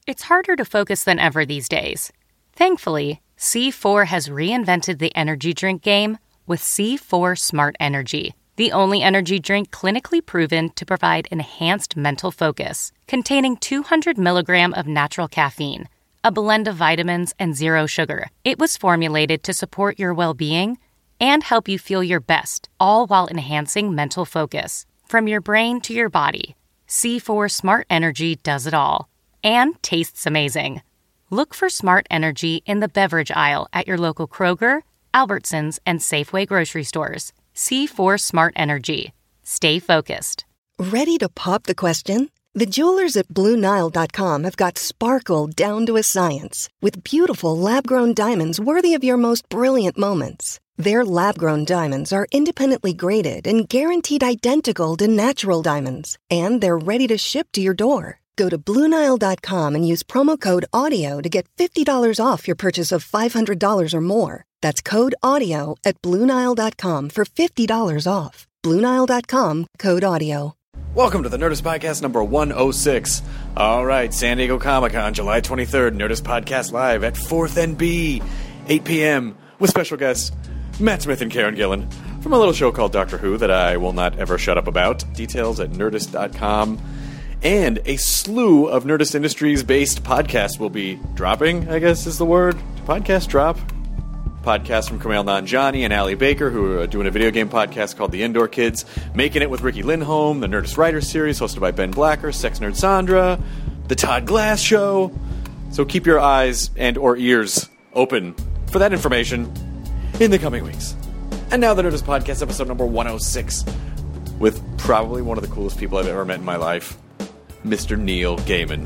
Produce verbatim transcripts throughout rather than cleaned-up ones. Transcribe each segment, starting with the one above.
It's harder to focus than ever these days. Thankfully, C four has reinvented the energy drink game with C four Smart Energy, the only energy drink clinically proven to provide enhanced mental focus, containing two hundred milligrams of natural caffeine, a blend of vitamins, and zero sugar. It was formulated to support your well-being and help you feel your best, all while enhancing mental focus. From your brain to your body, C four Smart Energy does it all. And tastes amazing. Look for Smart Energy in the beverage aisle at your local Kroger, Albertsons, and Safeway grocery stores. C four Smart Energy. Stay focused. Ready to pop the question? The jewelers at Blue Nile dot com have got sparkle down to a science with beautiful lab-grown diamonds worthy of your most brilliant moments. Their lab-grown diamonds are independently graded and guaranteed identical to natural diamonds, and they're ready to ship to your door. Go to Blue Nile dot com and use promo code AUDIO to get fifty dollars off your purchase of five hundred dollars or more. That's code AUDIO at Blue Nile dot com for fifty dollars off. Blue Nile dot com, code AUDIO. Welcome to the Nerdist Podcast number one oh six. All right, San Diego Comic-Con, July twenty-third, Nerdist Podcast live at fourth and B, eight p.m., with special guests Matt Smith and Karen Gillan from a little show called Doctor Who that I will not ever shut up about. Details at nerdist dot com. And a slew of Nerdist Industries-based podcasts will be dropping, I guess is the word. Podcast drop. Podcasts from Kumail Nanjiani and Ali Baker, who are doing a video game podcast called The Indoor Kids. Making It with Ricky Lindholm, the Nerdist Writers Series, hosted by Ben Blacker, Sex Nerd Sandra, The Todd Glass Show. So keep your eyes and or ears open for that information in the coming weeks. And now the Nerdist Podcast, episode number one oh six, with probably one of the coolest people I've ever met in my life, Mister Neil Gaiman.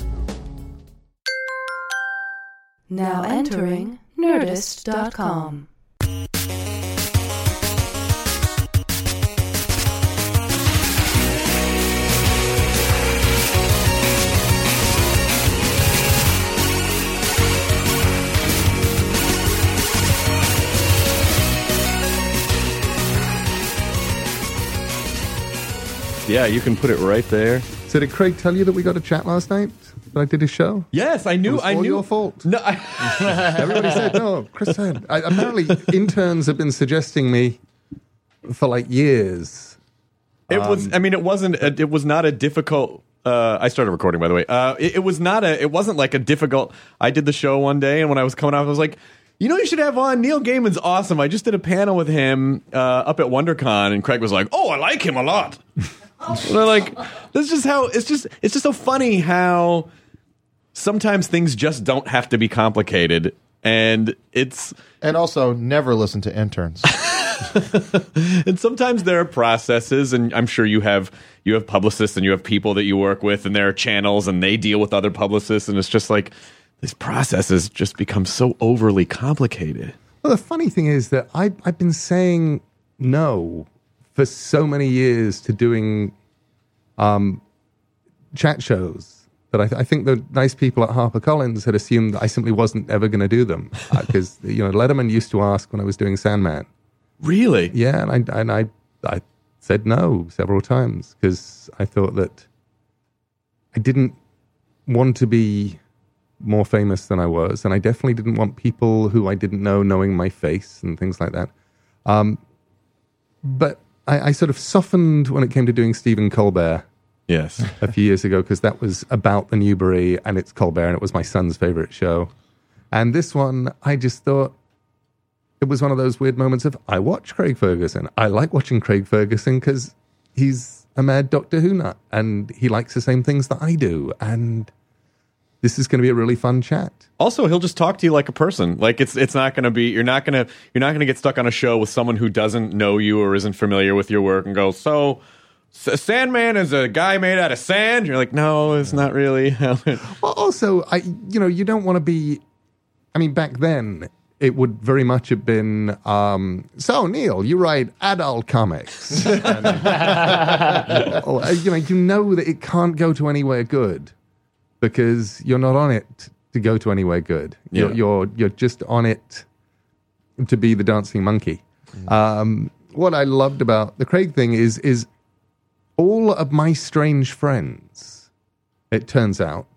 Now entering Nerdist dot com. Yeah, you can put it right there. So did Craig tell you that we got a chat last night? That I did his show? Yes, I knew. It was I all knew. your fault. No, I... Everybody said no. Chris said. I, apparently, interns have been suggesting me for like years. It um, was. I mean, it wasn't. A, it was not a difficult. Uh, I started recording, by the way. Uh, it, it was not a. It wasn't like a difficult. I did the show one day, and when I was coming off, I was like, you know, you should have on Neil Gaiman's awesome. I just did a panel with him uh, up at WonderCon, and Craig was like, "Oh, I like him a lot." And they're like, "This is just how it's just. It's just so funny how sometimes things just don't have to be complicated, and it's and also never listen to interns." And sometimes there are processes, and I'm sure you have you have publicists and you have people that you work with, and there are channels, and they deal with other publicists, and it's just like these processes just become so overly complicated. Well, the funny thing is that I, I've been saying no for so many years to doing um, chat shows that I, th- I think the nice people at HarperCollins had assumed that I simply wasn't ever going to do them because uh, you know Letterman used to ask when I was doing Sandman. Really? Yeah, and I and I I said no several times because I thought that I didn't want to be more famous than I was, and I definitely didn't want people who I didn't know knowing my face and things like that. Um, but I, I sort of softened when it came to doing Stephen Colbert. Yes, a few years ago, because that was about the Newbery and it's Colbert, and it was my son's favorite show. And this one, I just thought it was one of those weird moments of, I watch Craig Ferguson. I like watching Craig Ferguson because he's a mad Doctor Who nut, and he likes the same things that I do. And this is going to be a really fun chat. Also, he'll just talk to you like a person. Like it's it's not going to be you're not going to you're not going to get stuck on a show with someone who doesn't know you or isn't familiar with your work and go, so S- Sandman is a guy made out of sand. You're like, no, it's not really. Well, also, I you know you don't want to be. I mean, back then it would very much have been. Um, so Neil, you write adult comics. and, uh, you know, you know that it can't go to anywhere good. Because you're not on it to go to anywhere good. You're yeah. you're, you're just on it to be the dancing monkey. Mm. Um, what I loved about the Craig thing is is all of my strange friends, it turns out,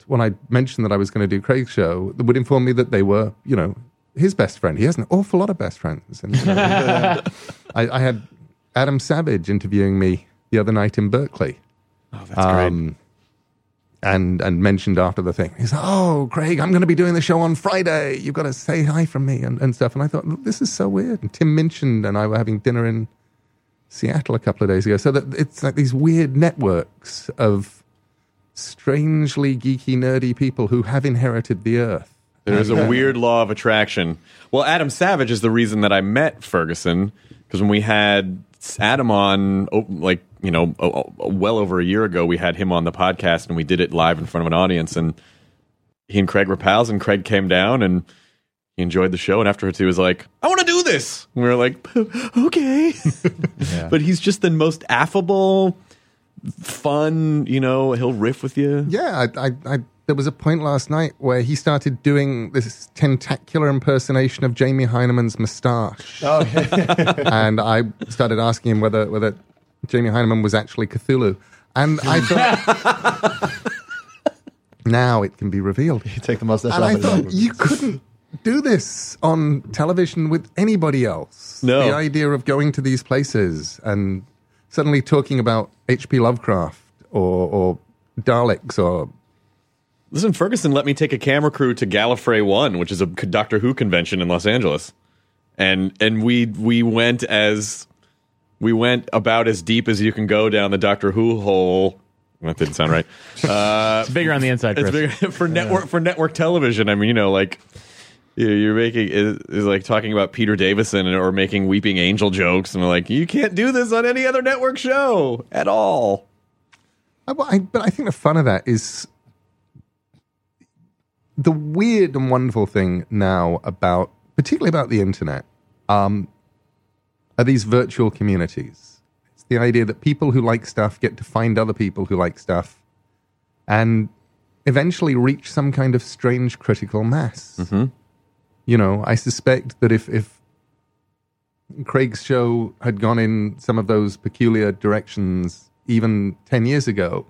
when I mentioned that I was going to do Craig's show, would inform me that they were, you know, his best friend. He has an awful lot of best friends. And you know, I, I had Adam Savage interviewing me the other night in Berkeley. Oh, that's um, great. And, and mentioned after the thing, he's like, oh, Craig, I'm going to be doing the show on Friday. You've got to say hi from me and, and stuff. And I thought, this is so weird. And Tim Minchin and I were having dinner in Seattle a couple of days ago. So that it's like these weird networks of strangely geeky, nerdy people who have inherited the earth. There's a weird law of attraction. Well, Adam Savage is the reason that I met Ferguson, because when we had Adam on, oh, like, you know, oh, oh, well over a year ago, we had him on the podcast, and we did it live in front of an audience, and he and Craig were pals, and Craig came down, and he enjoyed the show, and afterwards he was like, I want to do this! And we were like, okay. Yeah. But he's just the most affable, fun, you know, he'll riff with you. Yeah, I, I, I there was a point last night where he started doing this tentacular impersonation of Jamie Heinemann's moustache. Oh, yeah. And I started asking him whether whether Jamie Heinemann was actually Cthulhu. And I thought, now it can be revealed. You take the mustache and off. I thought, you couldn't do this on television with anybody else. No. The idea of going to these places and suddenly talking about H P Lovecraft or, or Daleks or... Listen, Ferguson let me take a camera crew to Gallifrey One, which is a Doctor Who convention in Los Angeles, and and we we went as we went about as deep as you can go down the Doctor Who hole. That didn't sound right. Uh, it's bigger on the inside, Chris. It's bigger for network yeah. for network television. I mean, you know, like you're making is, is like talking about Peter Davison or making Weeping Angel jokes, and we're like, you can't do this on any other network show at all. I, I, but I think the fun of that is. The weird and wonderful thing now about, particularly about the internet, um, are these virtual communities. It's the idea that people who like stuff get to find other people who like stuff and eventually reach some kind of strange critical mass. Mm-hmm. You know, I suspect that if, if Craig's show had gone in some of those peculiar directions even ten years ago,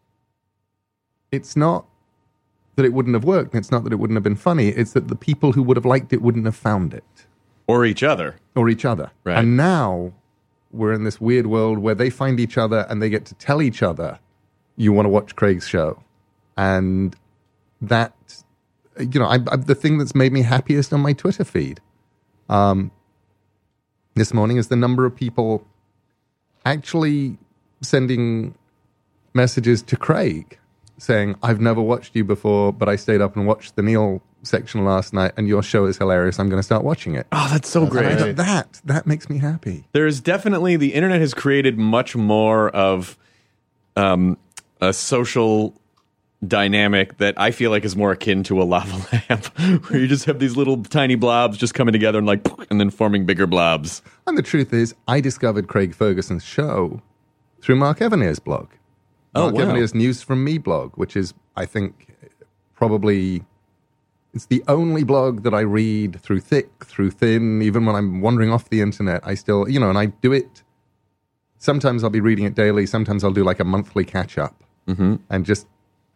it's not that it wouldn't have worked, and it's not that it wouldn't have been funny, it's that the people who would have liked it wouldn't have found it. Or each other. Or each other. Right. And now we're in this weird world where they find each other and they get to tell each other, you want to watch Craig's show. And that, you know, I, I, the thing that's made me happiest on my Twitter feed um, this morning is the number of people actually sending messages to Craig saying, I've never watched you before, but I stayed up and watched the Neil section last night, and your show is hilarious. I'm going to start watching it. Oh, that's so that's great. And I thought, that, that makes me happy. There's definitely, the internet has created much more of um, a social dynamic that I feel like is more akin to a lava lamp, where you just have these little tiny blobs just coming together and like, and then forming bigger blobs. And the truth is, I discovered Craig Ferguson's show through Mark Evaniers' blog. Mark oh, wow. Evaniers' News from Me blog, which is, I think, probably, it's the only blog that I read through thick, through thin, even when I'm wandering off the internet, I still, you know, and I do it, sometimes I'll be reading it daily, sometimes I'll do like a monthly catch-up, mm-hmm. and just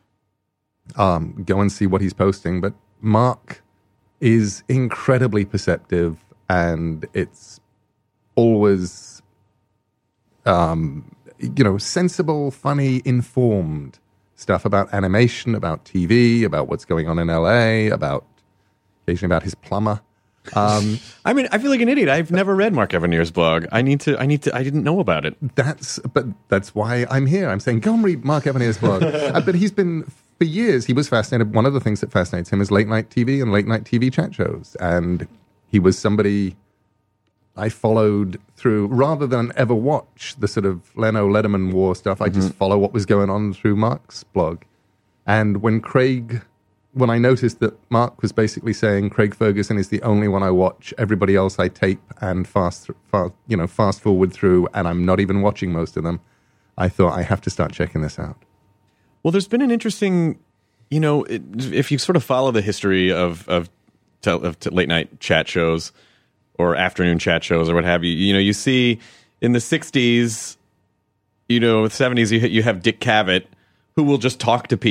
um, go and see what he's posting. But Mark is incredibly perceptive, and it's always... Um, you know, sensible, funny, informed stuff about animation, about T V, about what's going on in L A, about occasionally about his plumber. Um, I mean, I feel like an idiot. I've never read Mark Evaniers' blog. I need to. I need to. I didn't know about it. That's, but that's why I'm here. I'm saying go and read Mark Evaniers' blog. uh, but he's been for years. He was fascinated. One of the things that fascinates him is late night T V and late night T V chat shows, and he was somebody I followed through, rather than ever watch the sort of Leno Letterman war stuff, I mm-hmm. just follow what was going on through Mark's blog. And when Craig, when I noticed that Mark was basically saying Craig Ferguson is the only one I watch, everybody else I tape and fast, fast, you know, fast forward through, and I'm not even watching most of them, I thought I have to start checking this out. Well, there's been an interesting, you know, it, if you sort of follow the history of of, tel- of t- late night chat shows, or afternoon chat shows, or what have you. You know, you see in the sixties, you know, seventies, you you have Dick Cavett, who will just talk to people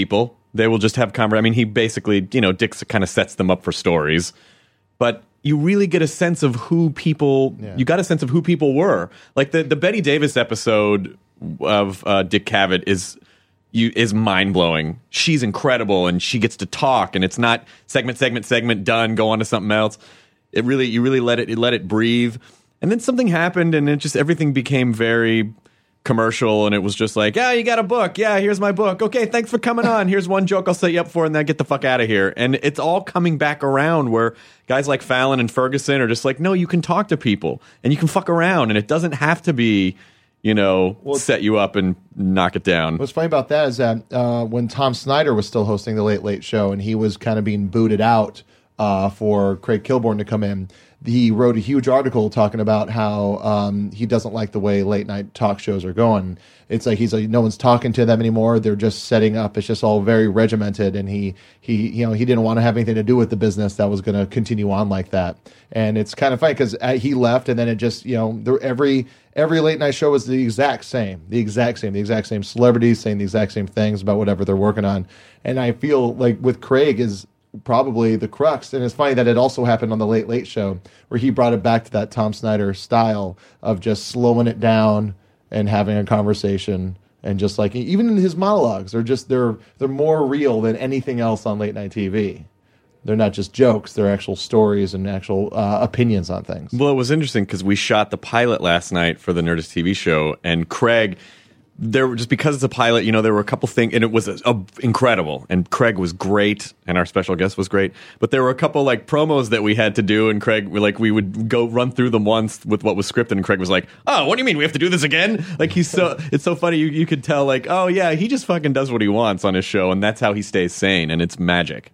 They will just have conversation. I mean, he basically, you know, Dick kind of sets them up for stories, but you really get a sense of who people. Yeah. You got a sense of who people were. Like the the Betty Davis episode of uh, Dick Cavett is. You is mind blowing. She's incredible, and she gets to talk, and it's not segment, segment, segment, done. Go on to something else. It really, you really let it, you let it breathe. And then something happened, and it just everything became very commercial, and it was just like, yeah, you got a book. Yeah, here's my book. Okay, thanks for coming on. Here's one joke I'll set you up for, and then get the fuck out of here. And it's all coming back around where guys like Fallon and Ferguson are just like, no, you can talk to people, and you can fuck around, and it doesn't have to be. You know, well, set you up and knock it down. What's funny about that is that uh, when Tom Snyder was still hosting the Late Late Show and he was kind of being booted out uh, for Craig Kilborn to come in, he wrote a huge article talking about how um, he doesn't like the way late night talk shows are going. It's like he's like no one's talking to them anymore. They're just setting up. It's just all very regimented, and he he you know he didn't want to have anything to do with the business that was going to continue on like that. And it's kind of funny because he left, and then it just you know there, every every late night show was the exact same, the exact same, the exact same celebrities saying the exact same things about whatever they're working on. And I feel like with Craig is probably the crux. And it's funny that it also happened on the Late Late Show where he brought it back to that Tom Snyder style of just slowing it down and having a conversation. And just like, even in his monologues, they're just, they're, they're more real than anything else on late night T V. They're not just jokes, they're actual stories and actual uh, opinions on things. Well, it was interesting because we shot the pilot last night for the Nerdist T V show, and Craig, there were just because it's a pilot, you know, there were a couple things, and it was a, a, incredible, and Craig was great, and our special guest was great, but there were a couple like promos that we had to do, and Craig, like we would go run through them once with what was scripted, and Craig was like, oh, what do you mean we have to do this again? Like he's so, it's so funny, you, you could tell like, oh yeah, he just fucking does what he wants on his show, and that's how he stays sane, and it's magic.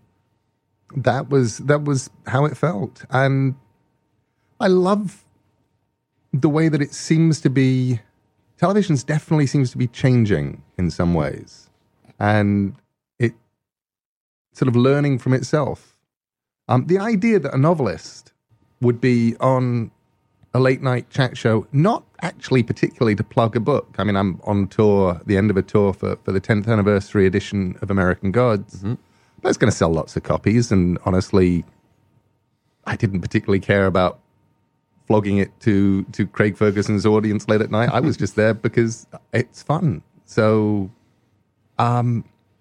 That was that was how it felt, and I love the way that it seems to be. Television definitely seems to be changing in some ways, and it sort of learning from itself. Um, the idea that a novelist would be on a late night chat show, not actually particularly to plug a book. I mean, I'm on tour, the end of a tour for, for the tenth anniversary edition of American Gods. Mm-hmm. But it's going to sell lots of copies, and honestly, I didn't particularly care about flogging it to, to Craig Ferguson's audience late at night. I was just there because it's fun. So, um,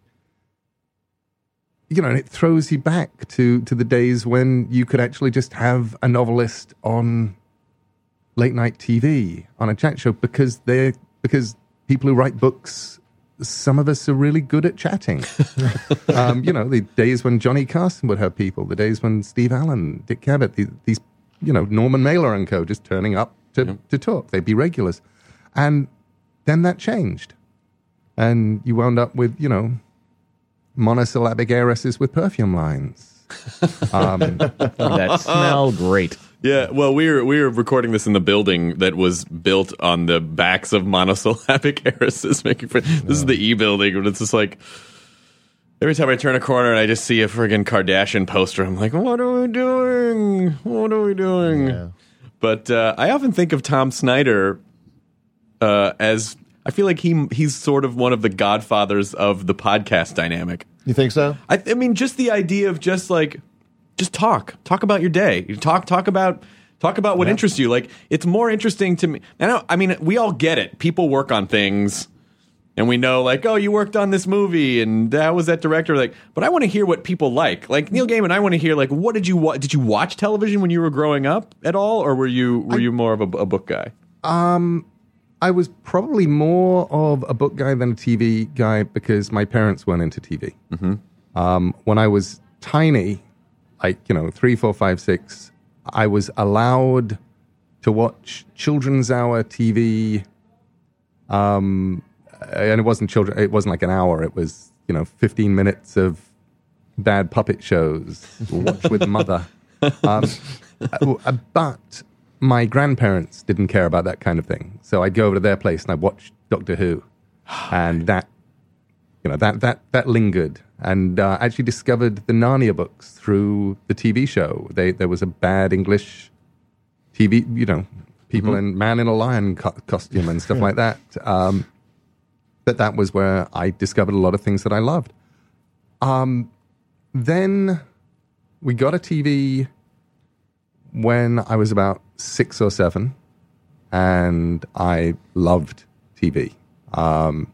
you know, and it throws you back to, to the days when you could actually just have a novelist on late night T V on a chat show because they're because people who write books, some of us are really good at chatting. um, you know, the days when Johnny Carson would have people, the days when Steve Allen, Dick Cavett, the, these, you know, Norman Mailer and co. just turning up to, yep. to talk. They'd be regulars. And then that changed. And you wound up with, you know, monosyllabic heiresses with perfume lines. Um, that smell great. Yeah, well, we were we were recording this in the building that was built on the backs of monosyllabic heiresses. Making friends. This no. is the E building, but it's just like every time I turn a corner and I just see a friggin' Kardashian poster, I'm like, what are we doing? What are we doing? Yeah. But uh, I often think of Tom Snyder uh, as I feel like he he's sort of one of the godfathers of the podcast dynamic. You think so? I, I mean, just the idea of just like, just talk, talk about your day, talk, talk about, talk about what yeah. interests you. Like, it's more interesting to me. I know. I mean, we all get it. People work on things, and we know, like, oh, you worked on this movie, and that was that director. Like, but I want to hear what people like. Like Neil Gaiman, I want to hear like, what did you wa- did you watch television when you were growing up at all, or were you were I, you more of a, a book guy? Um. I was probably more of a book guy than a T V guy because my parents weren't into T V. Mm-hmm. Um, when I was tiny, like, you know, three, four, five, six, I was allowed to watch Children's Hour T V. Um, and it wasn't children, it wasn't like an hour. It was, you know, fifteen minutes of bad puppet shows, watch with mother. Um, but my grandparents didn't care about that kind of thing. So I'd go over to their place and I'd watch Doctor Who. And that, you know, that that that lingered. And uh, actually discovered the Narnia books through the T V show. They, there was a bad English T V, you know, people mm-hmm. in Man in a Lion co- costume and stuff like that. Um, but that was where I discovered a lot of things that I loved. Um, then we got a T V when I was about six or seven, and I loved T V. Um,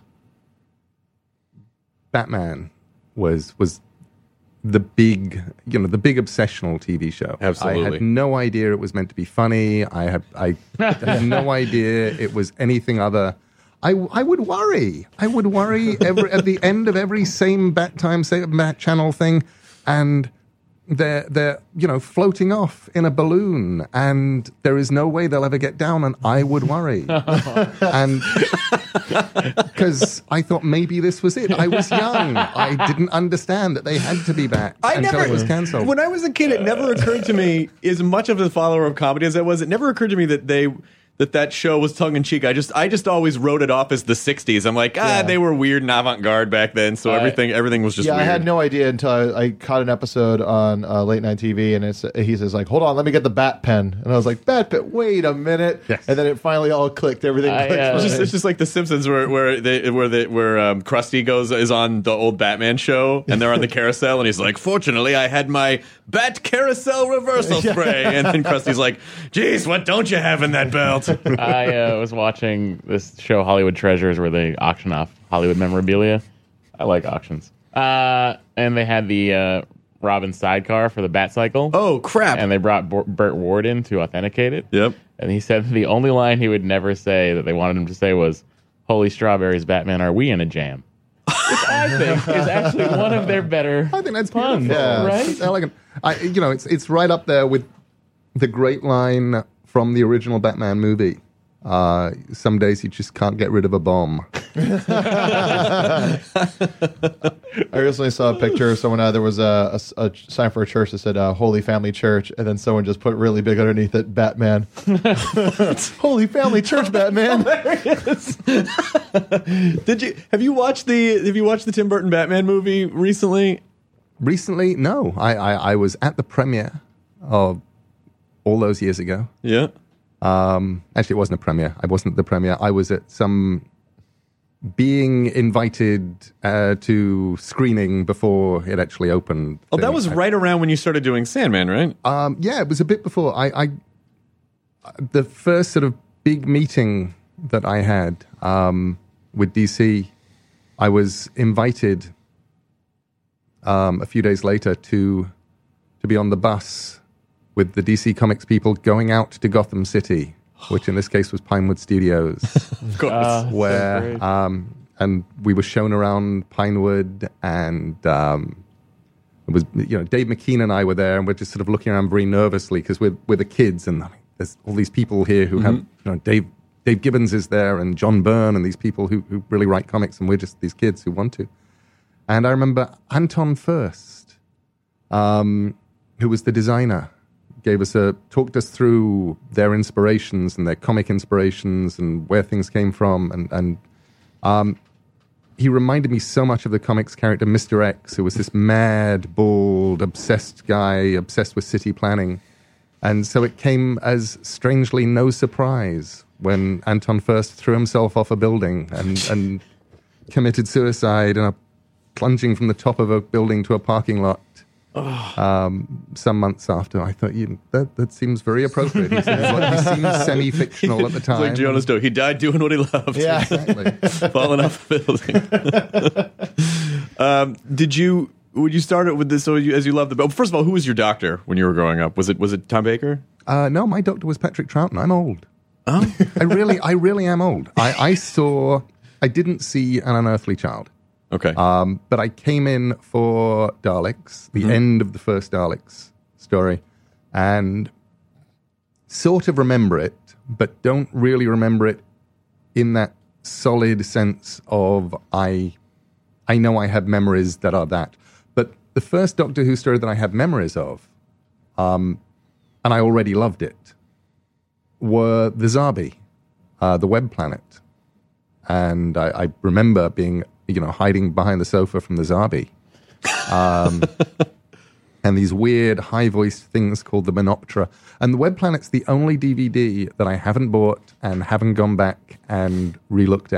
Batman was was the big, you know, the big obsessional T V show. Absolutely. I had no idea it was meant to be funny. I had I had no idea it was anything other. I, I would worry. I would worry every, at the end of every same Bat Time, same Bat Channel thing, and they're they're you know floating off in a balloon, and there is no way they'll ever get down, and I would worry, and because I thought maybe this was it. I was young. I didn't understand that they had to be back I until never, it was cancelled. When I was a kid, it never occurred to me, as much of a follower of comedy as I was, it never occurred to me that they that that show was tongue in cheek. I just I just always wrote it off as the sixties. I'm like, ah, Yeah. they were weird and avant garde back then, so Uh, everything everything was just yeah, weird. I had no idea until I, I caught an episode on uh, late night T V, and it's he says like, "Hold on, let me get the bat pen," and I was like, "Bat pen? Wait a minute!" Yes. And then it finally all clicked. Everything I, clicked. uh, It's for just, me. it's just like The Simpsons, where where they where they where um, Krusty goes is on the old Batman show, and they're on the carousel, and he's like, "Fortunately, I had my Bat Carousel reversal spray," and then Krusty's like, "Geez, what don't you have in that belt?" I uh, was watching this show, Hollywood Treasures, where they auction off Hollywood memorabilia. I like auctions. Uh, and they had the uh, Robin sidecar for the Bat Cycle. Oh crap! And they brought Bo- Burt Ward in to authenticate it. Yep. And he said the only line he would never say that they wanted him to say was, "Holy strawberries, Batman, are we in a jam?" Which I think is actually one of their better I think that's puns, beautiful. Yeah. right? It's elegant. I, you know, it's it's right up there with the great line from the original Batman movie. Uh, some days you just can't get rid of a bomb. I recently saw a picture of someone. Uh, there was a, a, a sign for a church that said uh, "Holy Family Church," and then someone just put really big underneath it, "Batman." Holy Family Church, Batman. Did you have you watched the have you watched the Tim Burton Batman movie recently? Recently, no. I, I, I was at the premiere of all those years ago. Yeah. Um, actually, it wasn't a premiere. I wasn't at the premiere. I was at some being invited uh, to screening before it actually opened. Oh, that thing. was right around when you started doing Sandman, right? Um, yeah, it was a bit before. I, I the first sort of big meeting that I had um, with D C, I was invited um, a few days later to to be on the bus with the D C Comics people going out to Gotham City, which in this case was Pinewood Studios, Of course. Uh, so where great. um, and we were shown around Pinewood, and um, it was you know Dave McKean and I were there, and we're just sort of looking around very nervously because we're we're the kids, and I mean, there's all these people here who have you know Dave Dave Gibbons is there, and John Byrne, and these people who who really write comics, and we're just these kids who want to. And I remember Anton Furst, um, who was the designer, gave us a talked us through their inspirations and their comic inspirations and where things came from, and and um, he reminded me so much of the comics character Mister X, who was this mad, bald, obsessed guy, obsessed with city planning, and so it came as strangely no surprise when Anton Furst threw himself off a building and and committed suicide and a plunging from the top of a building to a parking lot. Um, some months after, I thought, you, that that seems very appropriate. He seems, like, he seemed semi-fictional at the It's time. like Jonas Doe. He died doing what he loved. Yeah. Exactly. Falling off a building. um, did you? Would you start it with this? So you, as you love the. Oh, first of all, who was your doctor when you were growing up? Was it was it Tom Baker? Uh, no, my doctor was Patrick Troughton. I'm old. Oh, I really, I really am old. I, I saw, I didn't see An Unearthly Child. okay. Um, but I came in for Daleks, the end of the first Daleks story, and sort of remember it, but don't really remember it in that solid sense of I, I know I have memories that are that. But the first Doctor Who story that I have memories of, um, and I already loved it, were the Zabi, uh, the Web Planet. And I, I remember being, you know, hiding behind the sofa from the Zabi. Um, and these weird, high-voiced things called the Menoptera. And the Web Planet's the only D V D that I haven't bought and haven't gone back and re-looked at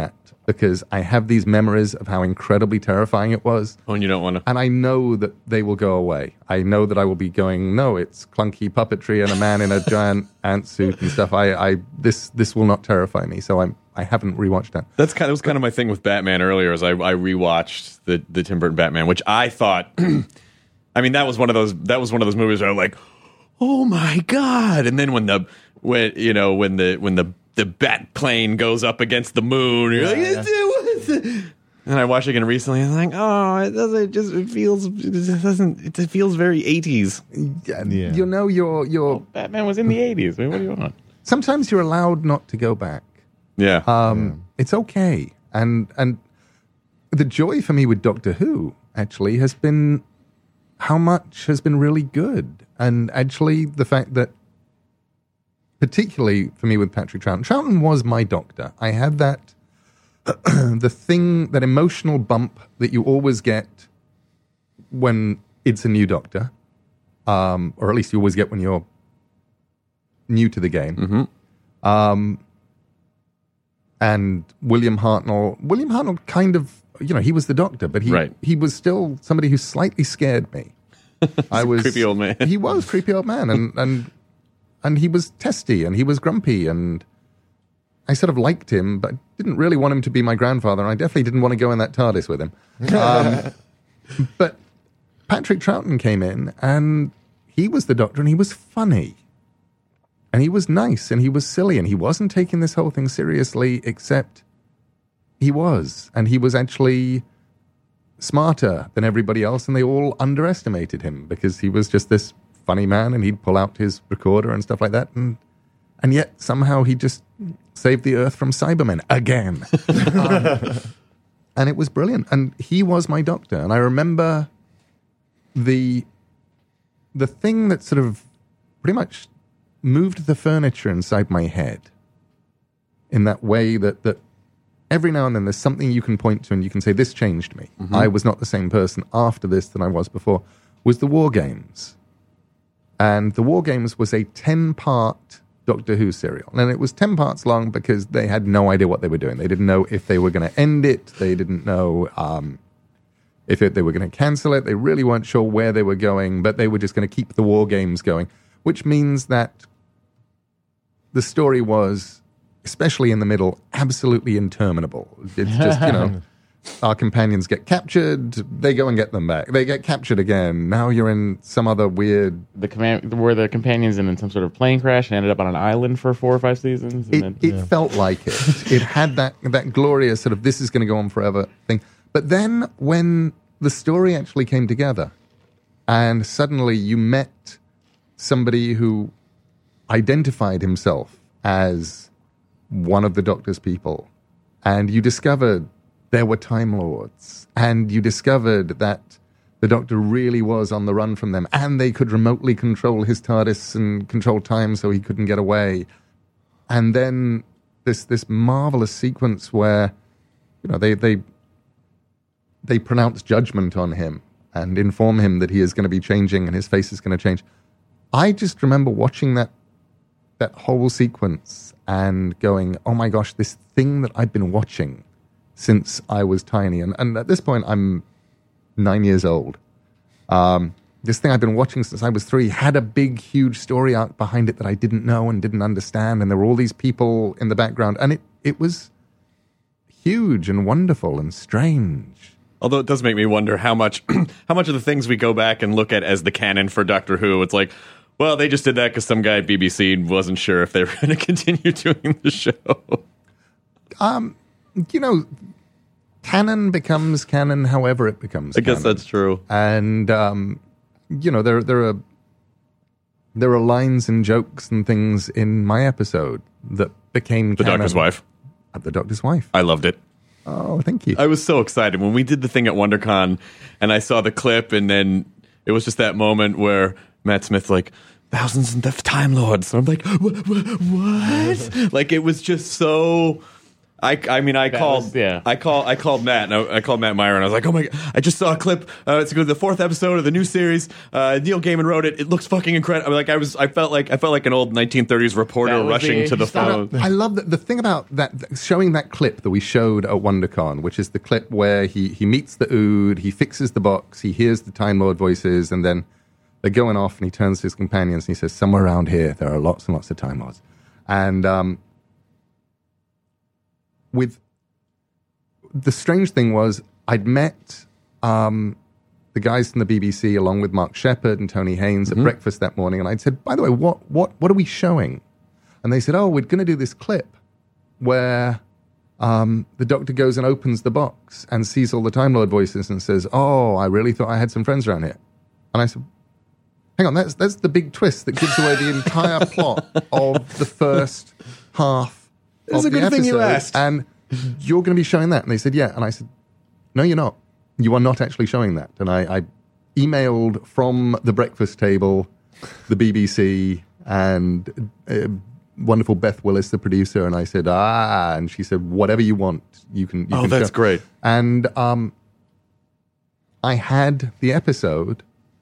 because I have these memories of how incredibly terrifying it was. Oh, and you don't want to. And I know that they will go away. I know that I will be going, no, it's clunky puppetry and a man in a giant ant suit and stuff. I, I this this will not terrify me. So I'm I haven't rewatched that. That's kind of was kind of my thing with Batman earlier. Is I I rewatched the the Tim Burton Batman, which I thought. I mean, that was one of those. That was one of those movies where I'm like, oh my god! And then when the when you know when the when the the bat plane goes up against the moon, you're like, yeah. "It's- it's-" and I watched it again recently. And I'm like, oh, it doesn't. It just it feels. It just doesn't. It feels very eighties. Yeah. Yeah. You know, you're you're. Batman was in the eighties. I mean, what do you want? Sometimes you're allowed not to go back. Yeah. Um, It's okay, and and the joy for me with Doctor Who actually has been how much has been really good, and actually the fact that, particularly for me with Patrick Troughton, Troughton was my doctor. I had that the thing, that emotional bump that you always get when it's a new doctor, um, or at least you always get when you're new to the game. Mm-hmm. Um, and William Hartnell, William Hartnell kind of, you know, he was the doctor, but he Right. he was still somebody who slightly scared me. I was creepy old man. He was creepy old man, and and and he was testy, and he was grumpy, and I sort of liked him, but didn't really want him to be my grandfather. And I definitely didn't want to go in that TARDIS with him. Um, but Patrick Troughton came in, and he was the doctor, and he was funny. And he was nice, and he was silly, and he wasn't taking this whole thing seriously, except he was. And he was actually smarter than everybody else, and they all underestimated him because he was just this funny man, and he'd pull out his recorder and stuff like that. And and yet, somehow, he just saved the Earth from Cybermen again. um, and it was brilliant. And he was my doctor. And I remember the the thing that sort of pretty much moved the furniture inside my head in that way that, that every now and then there's something you can point to and you can say, this changed me. Mm-hmm. I was not the same person after this than I was before, was the War Games. And the War Games was a ten-part Doctor Who serial. And it was ten parts long because they had no idea what they were doing. They didn't know if they were going to end it. They didn't know um, if it, they were going to cancel it. They really weren't sure where they were going, but they were just going to keep the War Games going, which means that the story was, especially in the middle, absolutely interminable. It's just, you know, our companions get captured, they go and get them back. They get captured again. Now you're in some other weird... The command were the companions in some sort of plane crash and ended up on an island for four or five seasons. And It, then, it felt like it. It had that, that glorious sort of, this is going to go on forever thing. But then when the story actually came together and suddenly you met somebody who identified himself as one of the Doctor's people, and you discovered there were Time Lords, and you discovered that the Doctor really was on the run from them, and they could remotely control his TARDIS and control time so he couldn't get away. And then this this marvelous sequence where, you know, they they they pronounce judgment on him and inform him that he is going to be changing and his face is going to change. I just remember watching that that whole sequence and going, oh my gosh, this thing that I've been watching since I was tiny. And, and at this point, I'm nine years old. Um, this thing I've been watching since I was three had a big, huge story arc behind it that I didn't know and didn't understand. And there were all these people in the background. And it, it was huge and wonderful and strange. Although it does make me wonder how much how much of the things we go back and look at as the canon for Doctor Who, it's like, well, they just did that because some guy at B B C wasn't sure if they were going to continue doing the show. Um, you know, canon becomes canon however it becomes I guess canon. that's true. And, um, you know, there there are there are lines and jokes and things in my episode that became The canon. Doctor's Wife. Uh, The Doctor's Wife. I loved it. Oh, thank you. I was so excited when we did the thing at WonderCon and I saw the clip, and then it was just that moment where Matt Smith's like, thousands of Time Lords. And I'm like, what? what? Like, it was just so... I, I mean, I That called, was- yeah. I call, I called Matt, and I, I called Matt Meyer, and I was like, "Oh my god, I just saw a clip. Uh, it's the fourth episode of the new series. Uh, Neil Gaiman wrote it. It looks fucking incredible." Like I was, I felt like, I felt like an old nineteen thirties reporter That was rushing the- to the Stop. phone. I love that. The thing about that, showing that clip that we showed at WonderCon, which is the clip where he, he meets the Ood, he fixes the box, he hears the Time Lord voices, and then they're going off, and he turns to his companions and he says, "Somewhere around here, there are lots and lots of Time Lords." And um, with the strange thing was, I'd met um, the guys from the B B C along with Mark Shepard and Tony Haynes at breakfast that morning, and I'd said, "By the way, what what what are we showing?" And they said, "Oh, we're going to do this clip where um, the Doctor goes and opens the box and sees all the Time Lord voices and says, 'Oh, I really thought I had some friends around here.'" And I said, "Hang on, that's that's the big twist that gives away the entire plot of the first half It's of a the good thing you episode, asked. and you're going to be showing that." And they said, "Yeah." And I said, "No, you're not. You are not actually showing that." And I, I emailed from the breakfast table, the B B C, and uh, wonderful Beth Willis, the producer, and I said, "Ah," and she said, "Whatever you want, you can." You Oh, can that's show." great. And um, I had the episode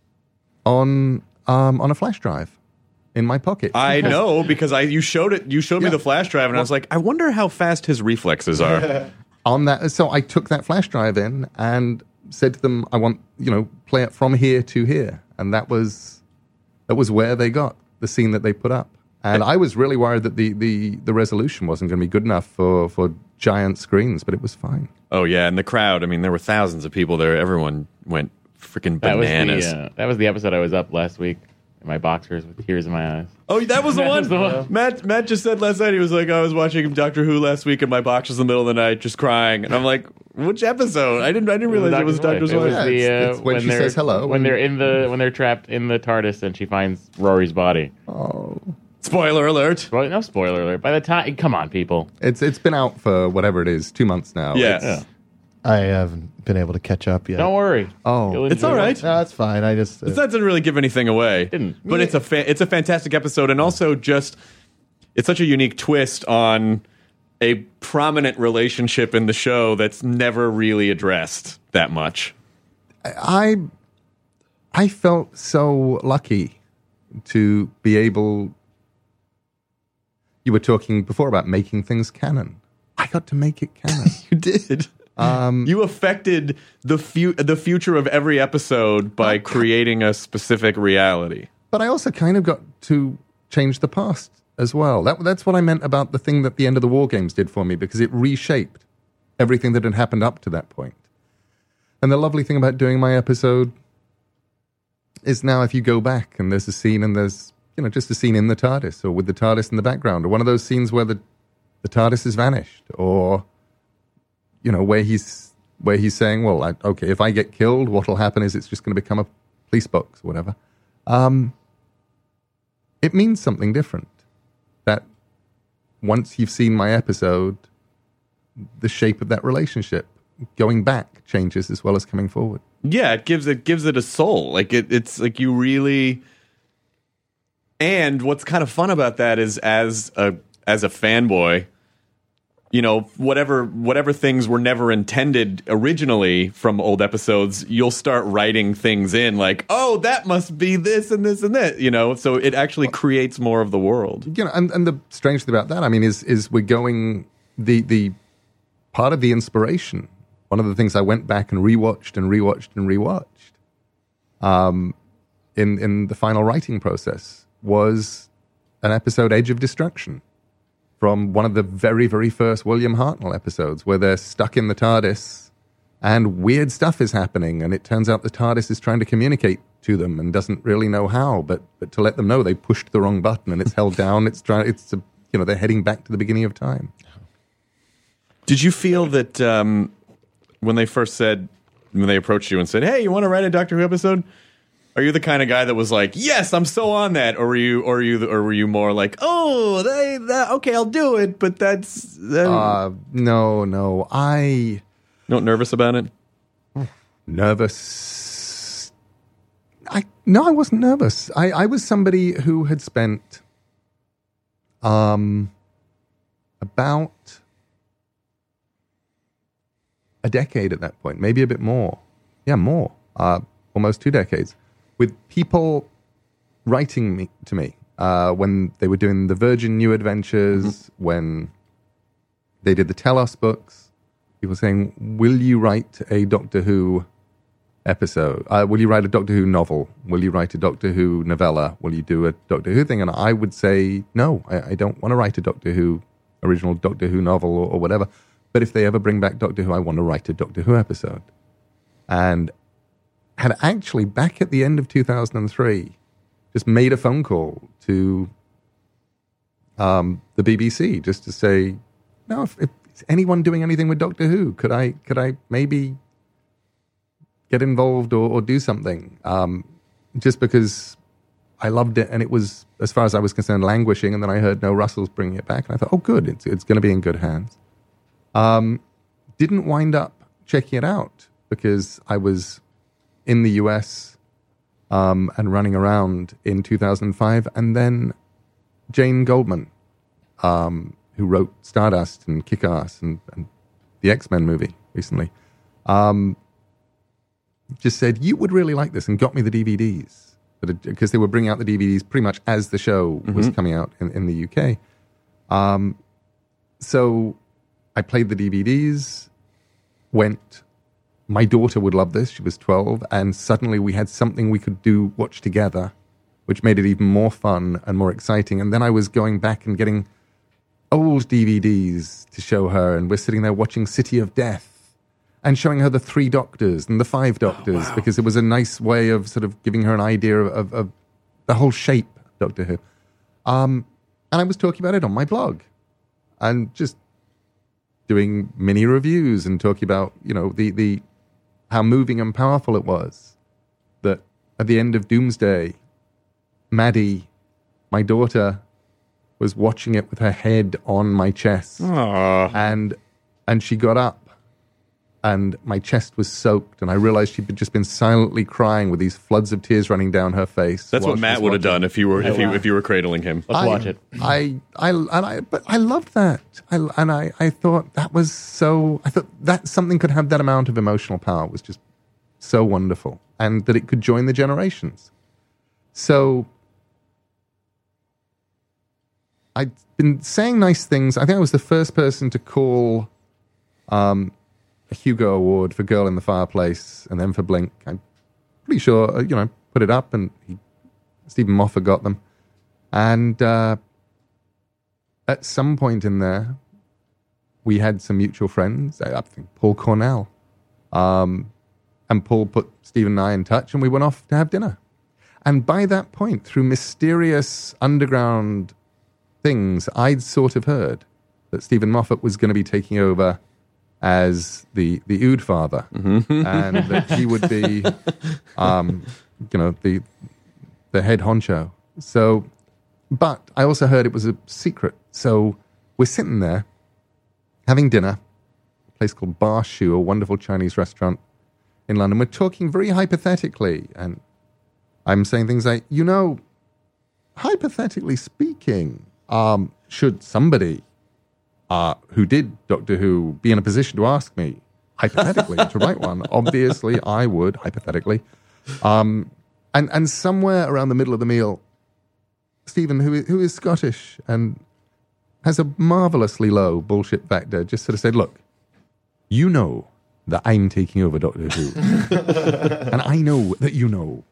on um, on a flash drive in my pocket. I know because I you showed it. You showed me Yeah. the flash drive, and I was like, I wonder how fast his reflexes are. on that. So I took that flash drive in and said to them, "I want, you know, play it from here to here." And that was that was where they got the scene that they put up. And I was really worried that the, the, the resolution wasn't going to be good enough for, for giant screens, but it was fine. Oh yeah, and the crowd. I mean, there were thousands of people there. Everyone went freaking That was bananas. the uh, that was the episode I was up last week in my boxers with tears in my eyes. Oh, that was the That one. was the one. Matt Matt just said last night. He was like, "I was watching Doctor Who last week, and my box was in the middle of the night, just crying." And I'm like, "Which episode? I didn't. I didn't realize it was Doctor's Wife. It wife." was the, Yeah, uh, it's- it's when she they're- says hello When and- they're in the when they're trapped in the TARDIS and she finds Rory's body. Spoiler alert. Well, no spoiler alert. By the time, come on, people. It's It's been out for whatever it is, two months now. Yeah. It's- Yeah. I haven't been able to catch up yet. Don't worry. Oh. You'll It's enjoy all it. right. No, that's fine. I just uh, That doesn't really give anything away. Didn't. But it's a fa- it's a fantastic episode, and also just it's such a unique twist on a prominent relationship in the show that's never really addressed that much. I I felt so lucky to be able. You were talking before about making things canon. I got to make it canon. You did. Um, you affected the fu- the future of every episode by creating a specific reality. But I also kind of got to change the past as well. That, that's what I meant about the thing that the end of the War Games did for me, because it reshaped everything that had happened up to that point. And the lovely thing about doing my episode is now if you go back and there's a scene and there's, you know, just a scene in the TARDIS or with the TARDIS in the background, or one of those scenes where the, the TARDIS has vanished, or, you know, where he's where he's saying, well, I, okay, if I get killed, what'll happen is it's just going to become a police box or whatever. Um, it means something different. That once you've seen my episode, the shape of that relationship going back changes as well as coming forward. Yeah, it gives it gives it a soul. Like it, it's like you really. And what's kind of fun about that is as a as a fanboy, you know, whatever whatever things were never intended originally from old episodes, you'll start writing things in like, oh, that must be this and this and that, you know. So it actually creates more of the world. You know, and, and the strange thing about that, I mean, is is we're going the the part of the inspiration. One of the things I went back and rewatched and rewatched and rewatched, um, in in the final writing process was an episode, Age of Destruction, from one of the very, very first William Hartnell episodes, where they're stuck in the TARDIS and weird stuff is happening, and it turns out the TARDIS is trying to communicate to them and doesn't really know how, but but to let them know they pushed the wrong button and it's held down. It's trying. It's a, you know, they're heading back to the beginning of time. Did you feel that um, when they first said, when they approached you and said, "Hey, you want to write a Doctor Who episode?" Are you the kind of guy that was like, "Yes, I'm so on that," or were you, or were you, or were you more like, "Oh, they, that, okay, I'll do it," but that's that, Uh, no, no, I not nervous about it? nervous. I no, I wasn't nervous. I, I was somebody who had spent um about a decade at that point, maybe a bit more. Yeah, more. Uh, almost two decades. With people writing me, to me uh, when they were doing the Virgin New Adventures, mm-hmm. when they did the Telos books, people saying, will you write a Doctor Who episode? Uh, will you write a Doctor Who novel? Will you write a Doctor Who novella? Will you do a Doctor Who thing? And I would say, no, I, I don't want to write a Doctor Who, original Doctor Who novel or, or whatever. But if they ever bring back Doctor Who, I want to write a Doctor Who episode. And had actually, back at the end of two thousand three, just made a phone call to um, the B B C just to say, no, if, if is anyone doing anything with Doctor Who? Could I, could I maybe get involved or, or do something? Um, just because I loved it, and it was, as far as I was concerned, languishing. And then I heard no, Russell's bringing it back, and I thought, oh, good, it's it's going to be in good hands. Um, didn't wind up checking it out because I was in the U S um, and running around in two thousand five, and then Jane Goldman, um, who wrote Stardust and Kick-Ass and, and the X-Men movie recently, um, just said, you would really like this, and got me the D V Ds, because they were bringing out the D V Ds pretty much as the show mm-hmm. was coming out in, in the U K. Um, so I played the D V Ds, went, my daughter would love this, she was twelve, and suddenly we had something we could do, watch together, which made it even more fun and more exciting. And then I was going back and getting old D V Ds to show her, and we're sitting there watching City of Death and showing her the three Doctors and the five Doctors, oh, wow. because it was a nice way of sort of giving her an idea of, of, of the whole shape of Doctor Who. Um, and I was talking about it on my blog and just doing mini reviews and talking about, you know, the, the how moving and powerful it was that at the end of Doomsday, Maddie, my daughter, was watching it with her head on my chest. Aww. And and she got up, and my chest was soaked, and I realized she'd just been silently crying with these floods of tears running down her face. That's what Matt would have done if you were if Oh, you wow. if you were cradling him. Let's I, watch it. I, I, and I, but I loved that. I, and I, I thought that was so, I thought that something could have that amount of emotional power was just so wonderful, and that it could join the generations. So I'd been saying nice things. I think I was the first person to call um, a Hugo Award for Girl in the Fireplace, and then for Blink. I'm pretty sure, you know, put it up, and he, Stephen Moffat got them. And uh, at some point in there, we had some mutual friends. I think Paul Cornell. Um, and Paul put Stephen and I in touch, and we went off to have dinner. And by that point, through mysterious underground things, I'd sort of heard that Stephen Moffat was going to be taking over as the the Ood father, mm-hmm. and that he would be, um, you know, the the head honcho. So, but I also heard it was a secret. So we're sitting there having dinner, a place called Bar Shu, a wonderful Chinese restaurant in London. We're talking very hypothetically, and I'm saying things like, you know, hypothetically speaking, um, should somebody uh, who did Doctor Who be in a position to ask me, hypothetically, to write one, obviously I would, hypothetically. Um, and, and somewhere around the middle of the meal, Stephen, who is, who is Scottish and has a marvelously low bullshit factor, just sort of said, look, you know that I'm taking over Doctor Who. And I know that you know.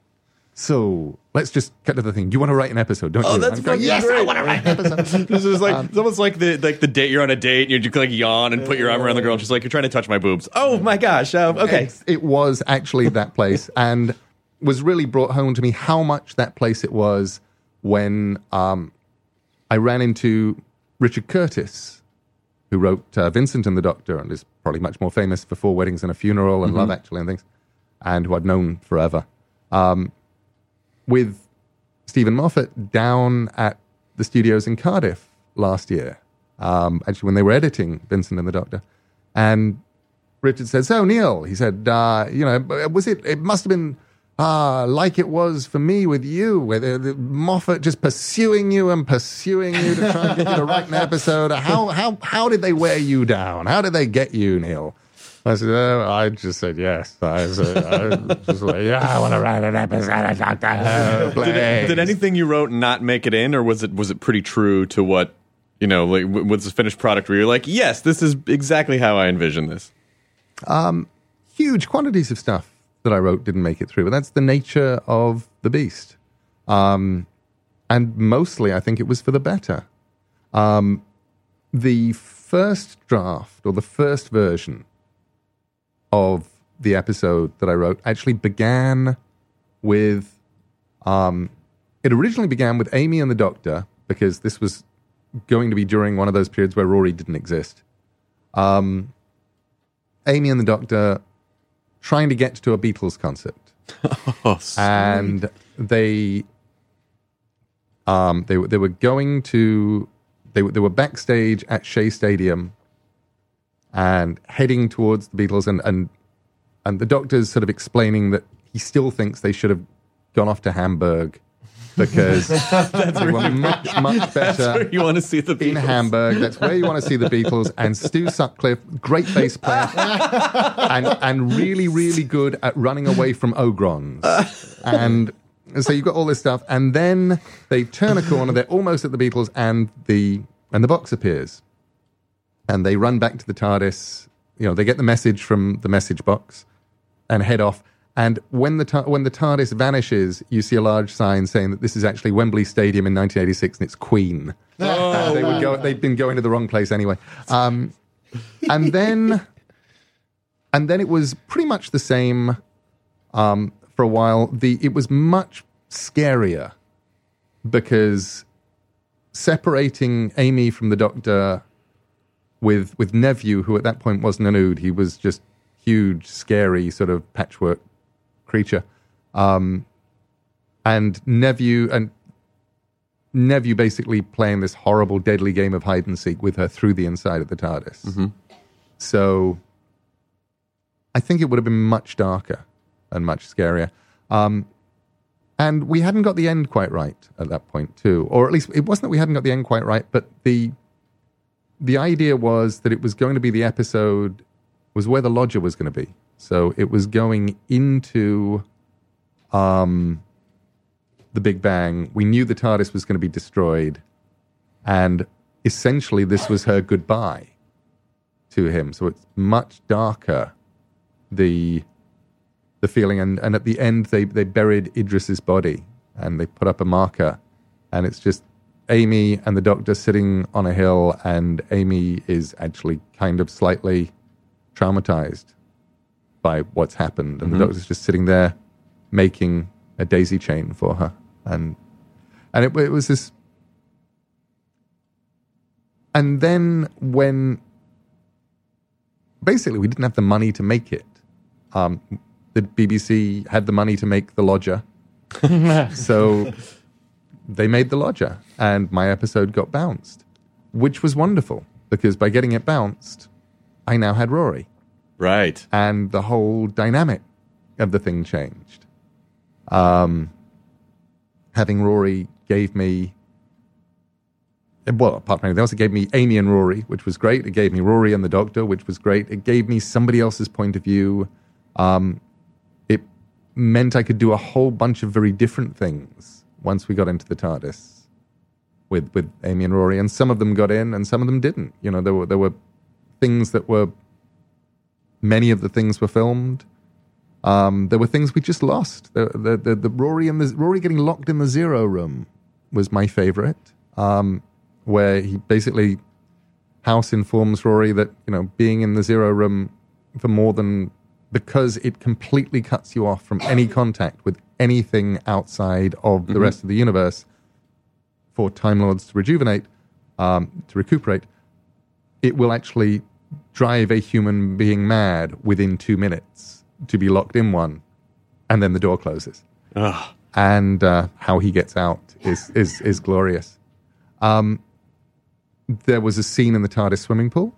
So let's just cut to the thing. You want to write an episode, don't oh, you? Oh, that's fucking yes, great. I want to write an episode. This is like, um, it's almost like the like the date you're on a date and you just like yawn and put your arm around the girl and she's like, you're trying to touch my boobs. Oh my gosh. Uh, okay. It, it was actually that place, and was really brought home to me how much that place it was when um, I ran into Richard Curtis, who wrote uh, Vincent and the Doctor and is probably much more famous for Four Weddings and a Funeral and mm-hmm. Love Actually and things, and who I'd known forever. Um, with Stephen Moffat down at the studios in Cardiff last year, um, actually when they were editing Vincent and the Doctor. And Richard said, so Neil, he said, uh, you know, was it, it must have been uh, like it was for me with you, with uh, the Moffat just pursuing you and pursuing you to try and get you to write an episode. How, how, how did they wear you down? How did they get you, Neil? I said, oh, I just said yes. I, said, I just like, yeah, I want to write an episode of Doctor Who, please. Did, it, did anything you wrote not make it in, or was it was it pretty true to what, you know, like, was the finished product where you're like, yes, this is exactly how I envision this? Um, huge quantities of stuff that I wrote didn't make it through, but that's the nature of the beast. Um, and mostly, I think it was for the better. Um, the first draft, or the first version of the episode that I wrote, actually began with, um, it originally began with Amy and the Doctor, because this was going to be during one of those periods where Rory didn't exist. Um, Amy and the Doctor trying to get to a Beatles concert. Oh, sweet. And they, um, they, they were going to, they, they were backstage at Shea Stadium and heading towards the Beatles, and, and and the Doctor's sort of explaining that he still thinks they should have gone off to Hamburg because they were much, much better. That's where you want to see the Beatles. In Hamburg. That's where you want to see the Beatles. And Stu Sutcliffe, great bass player, and and really, really good at running away from Ogrons. And so you've got all this stuff, and then they turn a corner. They're almost at the Beatles, and the and the box appears. And they run back to the TARDIS. You know, they get the message from the message box and head off. And when the tar- when the TARDIS vanishes, you see a large sign saying that this is actually Wembley Stadium in nineteen eighty-six, and it's Queen. Oh. They would go. They'd been going to the wrong place anyway. Um, and then, and then it was pretty much the same um, for a while. The it was much scarier because separating Amy from the Doctor with with Nephew, who at that point wasn't an Ood, he was just huge, scary, sort of patchwork creature. Um, and Nephew and Nephew basically playing this horrible, deadly game of hide and seek with her through the inside of the TARDIS. Mm-hmm. So I think it would have been much darker and much scarier. Um, and we hadn't got the end quite right at that point, too. Or at least it wasn't that we hadn't got the end quite right, but the the idea was that it was going to be the episode, was where the Lodger was going to be. So it was going into um, the Big Bang. We knew the TARDIS was going to be destroyed. And essentially this was her goodbye to him. So it's much darker, the the feeling. And, and at the end, they, they buried Idris's body and they put up a marker. And it's just Amy and the Doctor sitting on a hill, and Amy is actually kind of slightly traumatized by what's happened. And mm-hmm. the Doctor's just sitting there making a daisy chain for her. And and it, it was this... And then when... Basically, we didn't have the money to make it. Um, the B B C had the money to make The Lodger. So they made The Lodger, and my episode got bounced, which was wonderful, because by getting it bounced, I now had Rory. Right. And the whole dynamic of the thing changed. Um, having Rory gave me... Well, apart from anything else, it gave me Amy and Rory, which was great. It gave me Rory and the Doctor, which was great. It gave me somebody else's point of view. Um, it meant I could do a whole bunch of very different things once we got into the TARDIS with with Amy and Rory. And some of them got in and some of them didn't. You know, there were there were things that were... Many of the things were filmed. Um, there were things we just lost. The, the, the, the Rory and the Rory getting locked in the Zero Room was my favorite. Um, where he basically, House informs Rory that, you know, being in the Zero Room for more than, because it completely cuts you off from any contact with anything outside of the mm-hmm. rest of the universe for Time Lords to rejuvenate, um, to recuperate, it will actually drive a human being mad within two minutes to be locked in one, and then the door closes. Ugh. And uh, how he gets out is is is glorious. Um, there was a scene in the TARDIS swimming pool,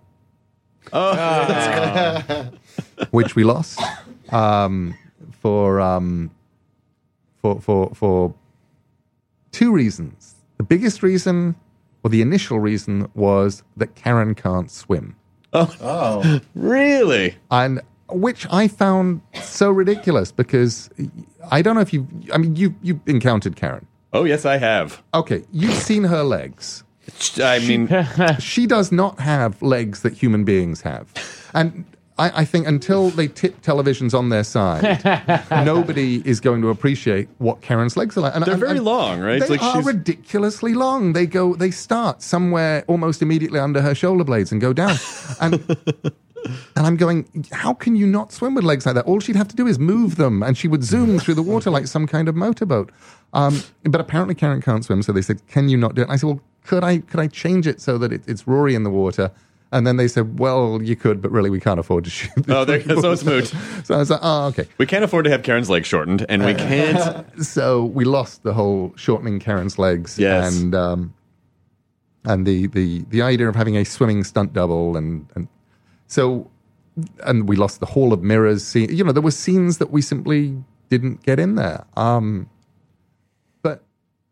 oh. which we lost um, for um, for for for two reasons. The biggest reason, or the initial reason, was that Karen can't swim. Oh. Really? And which I found so ridiculous because I don't know if you, I mean, you you encountered Karen. Oh, yes, I have. Okay, you've seen her legs. I mean, She does not have legs that human beings have. And I, I think until they tip televisions on their side, nobody is going to appreciate what Karen's legs are like. And, they're and- very and long, right? They It's like are she's- ridiculously long. They go, they start somewhere almost immediately under her shoulder blades and go down. And and I'm going, how can you not swim with legs like that? All she'd have to do is move them, and she would zoom through the water like some kind of motorboat. Um, but apparently Karen can't swim, so they said, can you not do it? And I said, well, could I could I change it so that it, it's Rory in the water? And then they said, well, you could, but really we can't afford to shoot this. Oh, there, so it's moot. So I was like, oh, okay. We can't afford to have Karen's legs shortened, and we can't. So we lost the whole shortening Karen's legs. Yes. And um, and the, the, the idea of having a swimming stunt double. And, and so, and we lost the Hall of Mirrors scene. You know, there were scenes that we simply didn't get in there. Um, but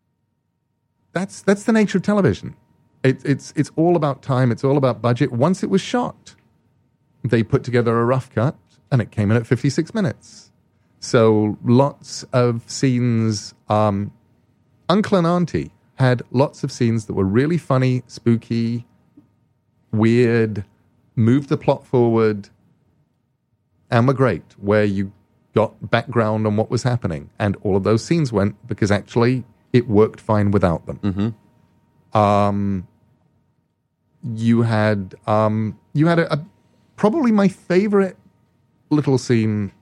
that's that's the nature of television. It, it's it's all about time. It's all about budget. Once it was shot, they put together a rough cut, and it came in at fifty-six minutes. So lots of scenes. Um, Uncle and Auntie had lots of scenes that were really funny, spooky, weird, moved the plot forward, and were great, where you got background on what was happening. And all of those scenes went because actually it worked fine without them. Mm-hmm. Um, you had um, you had a, a probably my favorite little scene,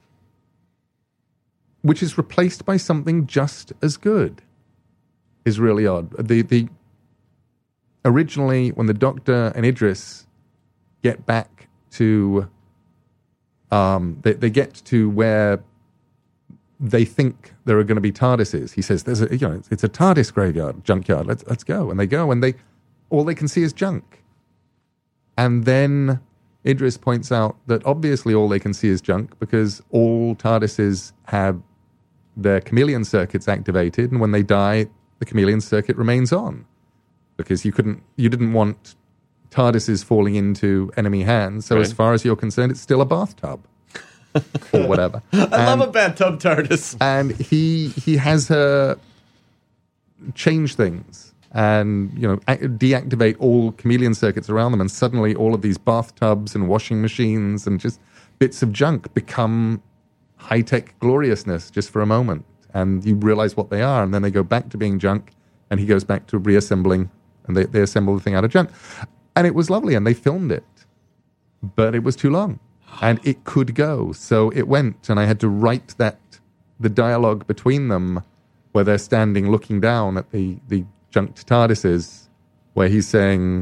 which is replaced by something just as good, is really odd. The the originally when the Doctor and Idris get back to um, they they get to where they think there are going to be TARDISes. He says, "There's a you know it's, it's a TARDIS graveyard, junkyard. Let's let's go." And they go, and they all they can see is junk. And then Idris points out that obviously all they can see is junk because all TARDISes have their chameleon circuits activated, and when they die, the chameleon circuit remains on because you couldn't, you didn't want TARDISes falling into enemy hands. So Right. as far as you're concerned, it's still a bathtub or whatever. I And- love a bathtub TARDIS. and he he has her change things and you know ac- deactivate all chameleon circuits around them, and suddenly all of these bathtubs and washing machines and just bits of junk become high-tech gloriousness just for a moment, and you realize what they are, and then they go back to being junk, and he goes back to reassembling, and they, they assemble the thing out of junk. And it was lovely, and they filmed it, but it was too long. And it could go, so it went, and I had to write that, the dialogue between them, where they're standing looking down at the, the junked TARDISes, where he's saying,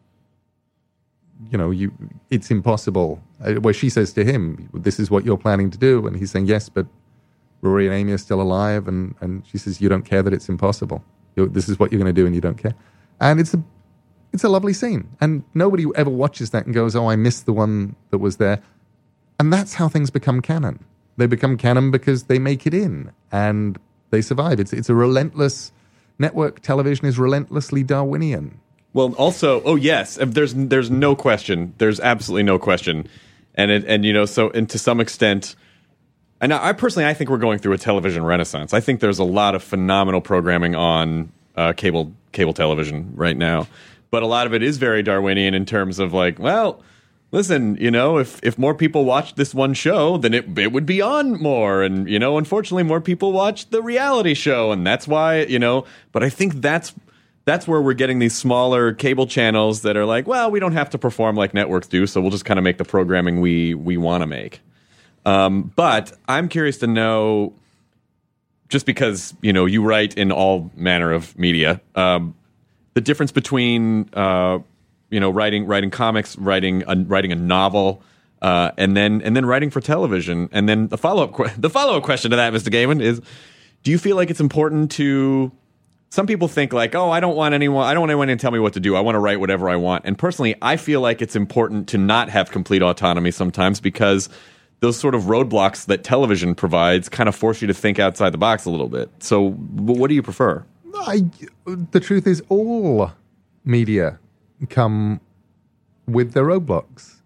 you know, you it's impossible. Uh, Where she says to him, this is what you're planning to do, and he's saying, yes, but Rory and Amy are still alive, and, and she says, you don't care that it's impossible. You're, this is what you're going to do, and you don't care. And it's a It's a lovely scene, and nobody ever watches that and goes, oh, I missed the one that was there. And that's how things become canon. They become canon because they make it in, and they survive. It's it's a relentless, network television is relentlessly Darwinian. Well, also, oh yes, there's there's no question. There's absolutely no question, and it, and you know, so and to some extent, and I personally, I think we're going through a television renaissance. I think there's a lot of phenomenal programming on uh, cable cable television right now, but a lot of it is very Darwinian in terms of like, well, listen, you know, if if more people watched this one show, then it it would be on more, and you know, unfortunately, more people watch the reality show, and that's why, you know. But I think that's. That's where we're getting these smaller cable channels that are like, well, we don't have to perform like networks do, so we'll just kind of make the programming we we want to make. Um, but I'm curious to know, just because you know you write in all manner of media, um, the difference between uh, you know writing writing comics, writing a, writing a novel, uh, and then and then writing for television. And then the follow up que- the follow up question to that, Mister Gaiman, is: do you feel like it's important to Some people think like, oh, I don't want anyone, I don't want anyone to tell me what to do. I want to write whatever I want. And personally, I feel like it's important to not have complete autonomy sometimes because those sort of roadblocks that television provides kind of force you to think outside the box a little bit. So what do you prefer? I, the truth is all media come with their roadblocks.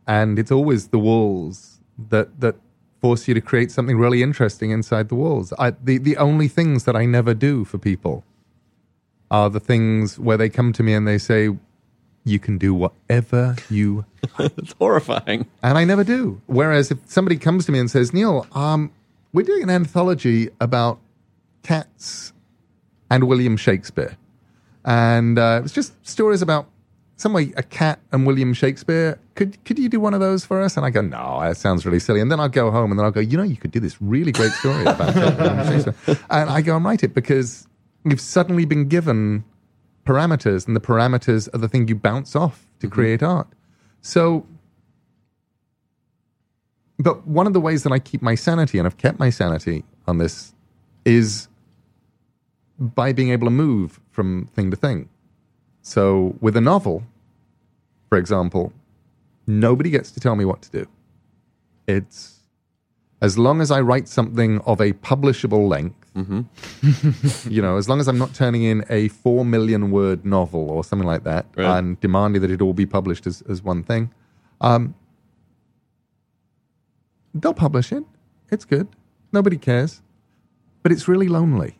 and it's always the walls that that force you to create something really interesting inside the walls. I, the the only things that I never do for people are the things where they come to me and they say, you can do whatever you like. It's horrifying. And I never do. Whereas if somebody comes to me and says, Neil, um, we're doing an anthology about cats and William Shakespeare. And uh, it was just stories about some way a cat and William Shakespeare. Could could you do one of those for us? And I go, no, that sounds really silly. And then I'll go home and then I'll go, you know, you could do this really great story about William Shakespeare. And I go and write it because you've suddenly been given parameters, and the parameters are the thing you bounce off to mm-hmm. create art. So, but one of the ways that I keep my sanity, and I've kept my sanity on this, is by being able to move from thing to thing. So with a novel, for example, nobody gets to tell me what to do. It's as long as I write something of a publishable length, mm-hmm. you know, as long as I'm not turning in a four million word novel or something like that, right. and demanding that it all be published as, as one thing, um, they'll publish it. It's good. Nobody cares. But it's really lonely.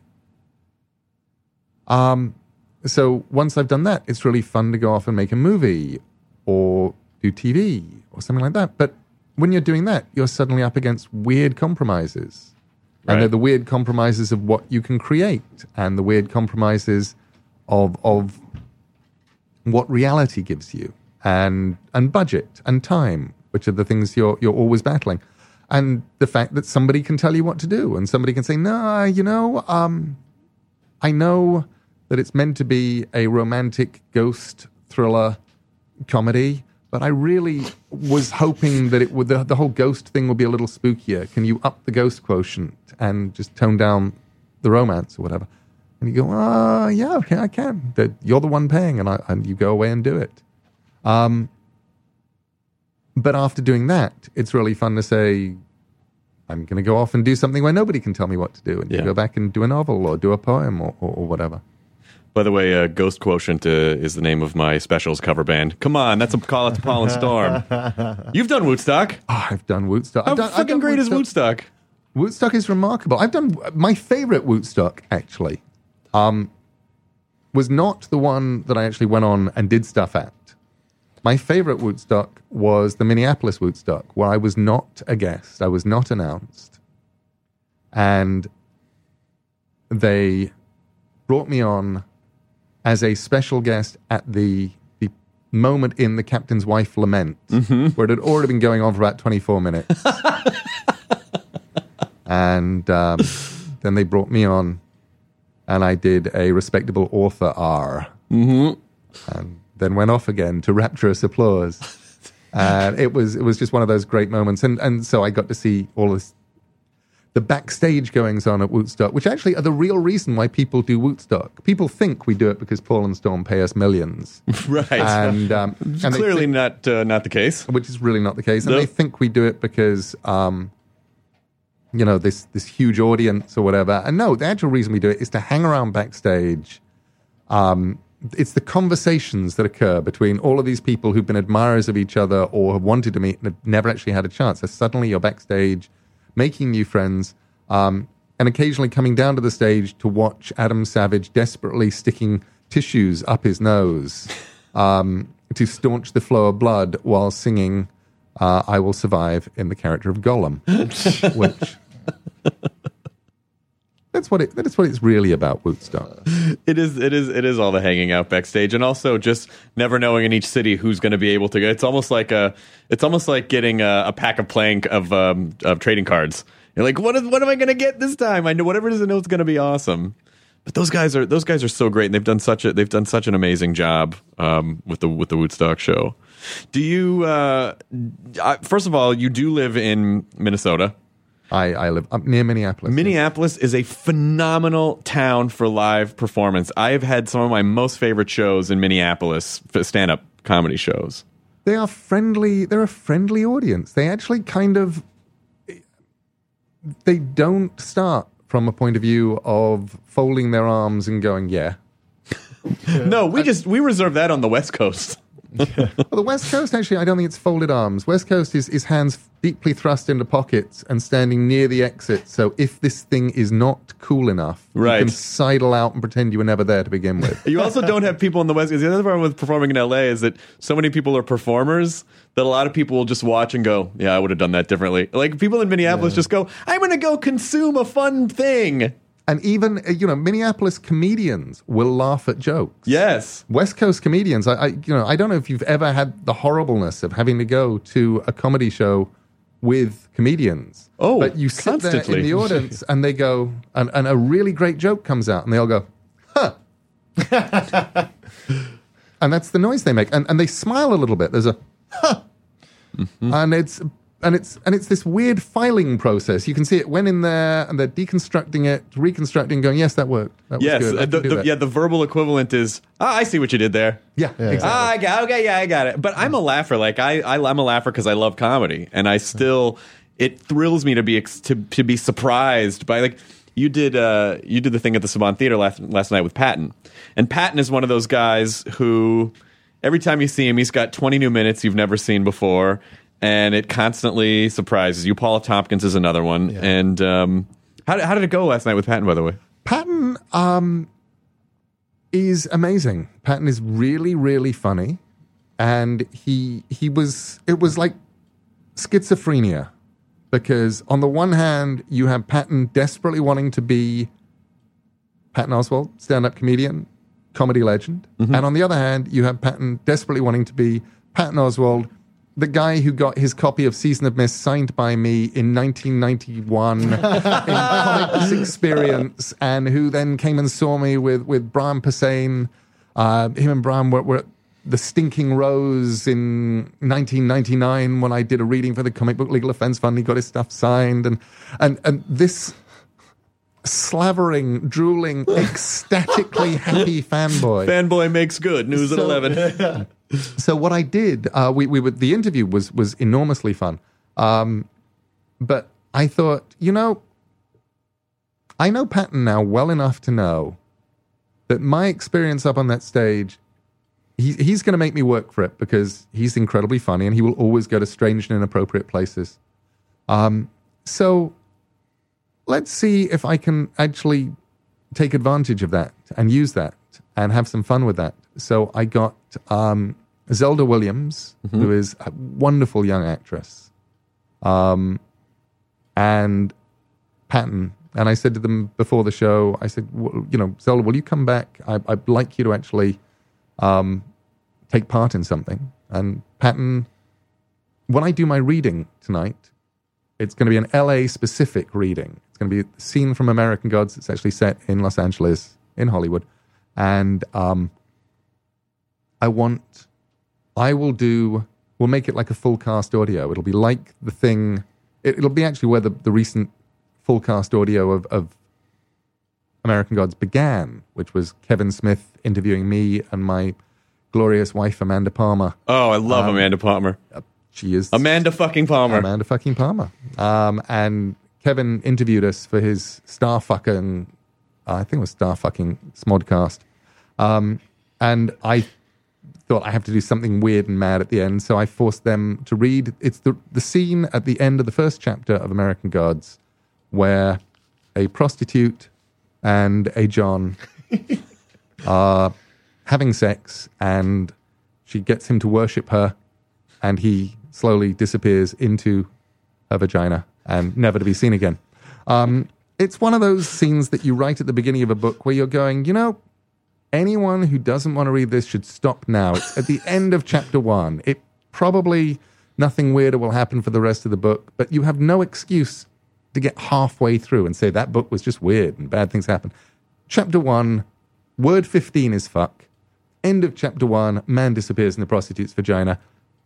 Um, so once I've done that, it's really fun to go off and make a movie or do T V or something like that. But when you're doing that, you're suddenly up against weird compromises. Right. And they're the weird compromises of what you can create and the weird compromises of of what reality gives you and and budget and time, which are the things you're you're always battling. And the fact that somebody can tell you what to do and somebody can say, no, you know, um, I know that it's meant to be a romantic ghost thriller comedy, but I really was hoping that it would the, the whole ghost thing would be a little spookier. Can you up the ghost quotient and just tone down the romance or whatever? And you go, oh, yeah, okay, I can. That you're the one paying, and, I, and you go away and do it. Um, but after doing that, it's really fun to say, I'm going to go off and do something where nobody can tell me what to do, and yeah. you go back and do a novel or do a poem or, or, or whatever. By the way, uh, Ghost Quotient uh, is the name of my specials cover band. Come on, that's a call out to Paul and Storm. You've done Woodstock. Oh, I've done Woodstock. How I've done, fucking I've done great Woodstock. is Woodstock? Woodstock is remarkable. I've done my favorite Woodstock, actually, um, was not the one that I actually went on and did stuff at. My favorite Woodstock was the Minneapolis Woodstock, where I was not a guest. I was not announced. And they brought me on as a special guest at the, the moment in The Captain's Wife Lament, mm-hmm. where it had already been going on for about twenty-four minutes. And um, then they brought me on, and I did a respectable author R. Mm-hmm. And then went off again to rapturous applause. And it was it was just one of those great moments. And and so I got to see all this, the backstage goings on at Woodstock, which actually are the real reason why people do Woodstock. People think we do it because Paul and Storm pay us millions. Right. And, um, and clearly think, not uh, not the case. Which is really not the case. And no. they think we do it because, um, you know, this, this huge audience or whatever. And no, the actual reason we do it is to hang around backstage. Um, it's the conversations that occur between all of these people who've been admirers of each other or have wanted to meet and have never actually had a chance. So suddenly you're backstage, making new friends, um, and occasionally coming down to the stage to watch Adam Savage desperately sticking tissues up his nose um, to staunch the flow of blood while singing uh, I Will Survive in the character of Gollum, which... That's what it. That's what it's really about, Woodstock. It is. It is. It is all the hanging out backstage, and also just never knowing in each city who's going to be able to go. It's almost like a. It's almost like getting a, a pack of playing of um, of trading cards. You're like, what is? What am I going to get this time? I know whatever it is. I know it's going to be awesome. But those guys are those guys are so great, and they've done such a they've done such an amazing job um, with the with the Woodstock show. Do you? Uh, I, first of all, you do live in Minnesota. I, I live up near Minneapolis. Minneapolis is a phenomenal town for live performance. I have had some of my most favorite shows in Minneapolis, stand-up comedy shows. They are friendly. They're a friendly audience. They actually kind of... They don't start from a point of view of folding their arms and going, yeah. No, we just we reserve that on the West Coast. Well, the West Coast, actually, I don't think it's folded arms. West Coast is, is hands deeply thrust into pockets and standing near the exit. So if this thing is not cool enough, Right. you can sidle out and pretend you were never there to begin with. You also don't have people in the West. Because the other problem with performing in L A is that so many people are performers that a lot of people will just watch and go, "Yeah, I would have done that differently." Like people in Minneapolis just go, "I'm going to go consume a fun thing." And even, uh, you know, Minneapolis comedians will laugh at jokes. Yes. West Coast comedians, I, I, you know, I don't know if you've ever had the horribleness of having to go to a comedy show with comedians. Oh, but you sit there constantly. in the audience and they go, and, and a really great joke comes out, and they all go, "Huh." And that's the noise they make, and and they smile a little bit. There's a, "Huh," Mm-hmm. and it's. And it's and it's this weird filing process. You can see it when in there, and they're deconstructing it, reconstructing, going, "Yes, that worked. That was Yes. good. I uh, can the, do the, that." yeah. The verbal equivalent is, "Ah, I see what you did there." yeah, exactly. Ah, I got, okay, yeah, I got it. But I'm a laugher. Like I, I I'm a laugher because I love comedy, and I still, it thrills me to be ex- to to be surprised by like you did. Uh, you did the thing at the Saban Theater last last night with Patton, and Patton is one of those guys who every time you see him, he's got twenty new minutes you've never seen before. And it constantly surprises you. Paula Tompkins is another one. Yeah. And um, how, how did it go last night with Patton, by the way? Patton um, is amazing. Patton is really, really funny, and he he was it was like schizophrenia, because on the one hand you have Patton desperately wanting to be Patton Oswalt, stand-up comedian, comedy legend, Mm-hmm. and on the other hand you have Patton desperately wanting to be Patton Oswalt, the guy who got his copy of Season of Mist signed by me in nineteen ninety-one in Comics Experience, and who then came and saw me with, with Brian Posehn. Uh, him and Brian were, were at the Stinking Rose in nineteen ninety-nine when I did a reading for the Comic Book Legal Defense Fund. He got his stuff signed. And, and, and this slavering, drooling, ecstatically happy fanboy. Fanboy makes good. News at So- eleven. So what I did, uh, we we were, the interview was was enormously fun, um, but I thought, you know, I know Patton now well enough to know that my experience up on that stage, he, he's going to make me work for it because he's incredibly funny and he will always go to strange and inappropriate places. Um, so let's see if I can actually take advantage of that and use that and have some fun with that. So I got um, Zelda Williams, mm-hmm. who is a wonderful young actress, um, and Patton. And I said to them before the show, I said, well, you know, Zelda, will you come back? I, I'd like you to actually um, take part in something. And Patton, when I do my reading tonight, it's going to be an L A-specific reading. It's going to be a scene from American Gods. It's actually set in Los Angeles, in Hollywood. And um, I want, I will do, we'll make it like a full cast audio. It'll be like the thing, it, it'll be actually where the, the recent full cast audio of, of American Gods began, which was Kevin Smith interviewing me and my glorious wife, Amanda Palmer. Oh, I love Um, Amanda Palmer. She is Amanda fucking Palmer. Amanda fucking Palmer. Um, and Kevin interviewed us for his Star fucking, uh, I think it was Star fucking Smodcast. Um, and I thought I have to do something weird and mad at the end, so I forced them to read. It's the the scene at the end of the first chapter of American Gods where a prostitute and a John are having sex, and she gets him to worship her, and he slowly disappears into her vagina and never to be seen again. Um, it's one of those scenes that you write at the beginning of a book where you're going, you know, anyone who doesn't want to read this should stop now. It's at the end of chapter one. It probably nothing weirder will happen for the rest of the book, but you have no excuse to get halfway through and say that book was just weird and bad things happen. Chapter one, word fifteen is fuck. End of chapter one, man disappears in the prostitute's vagina.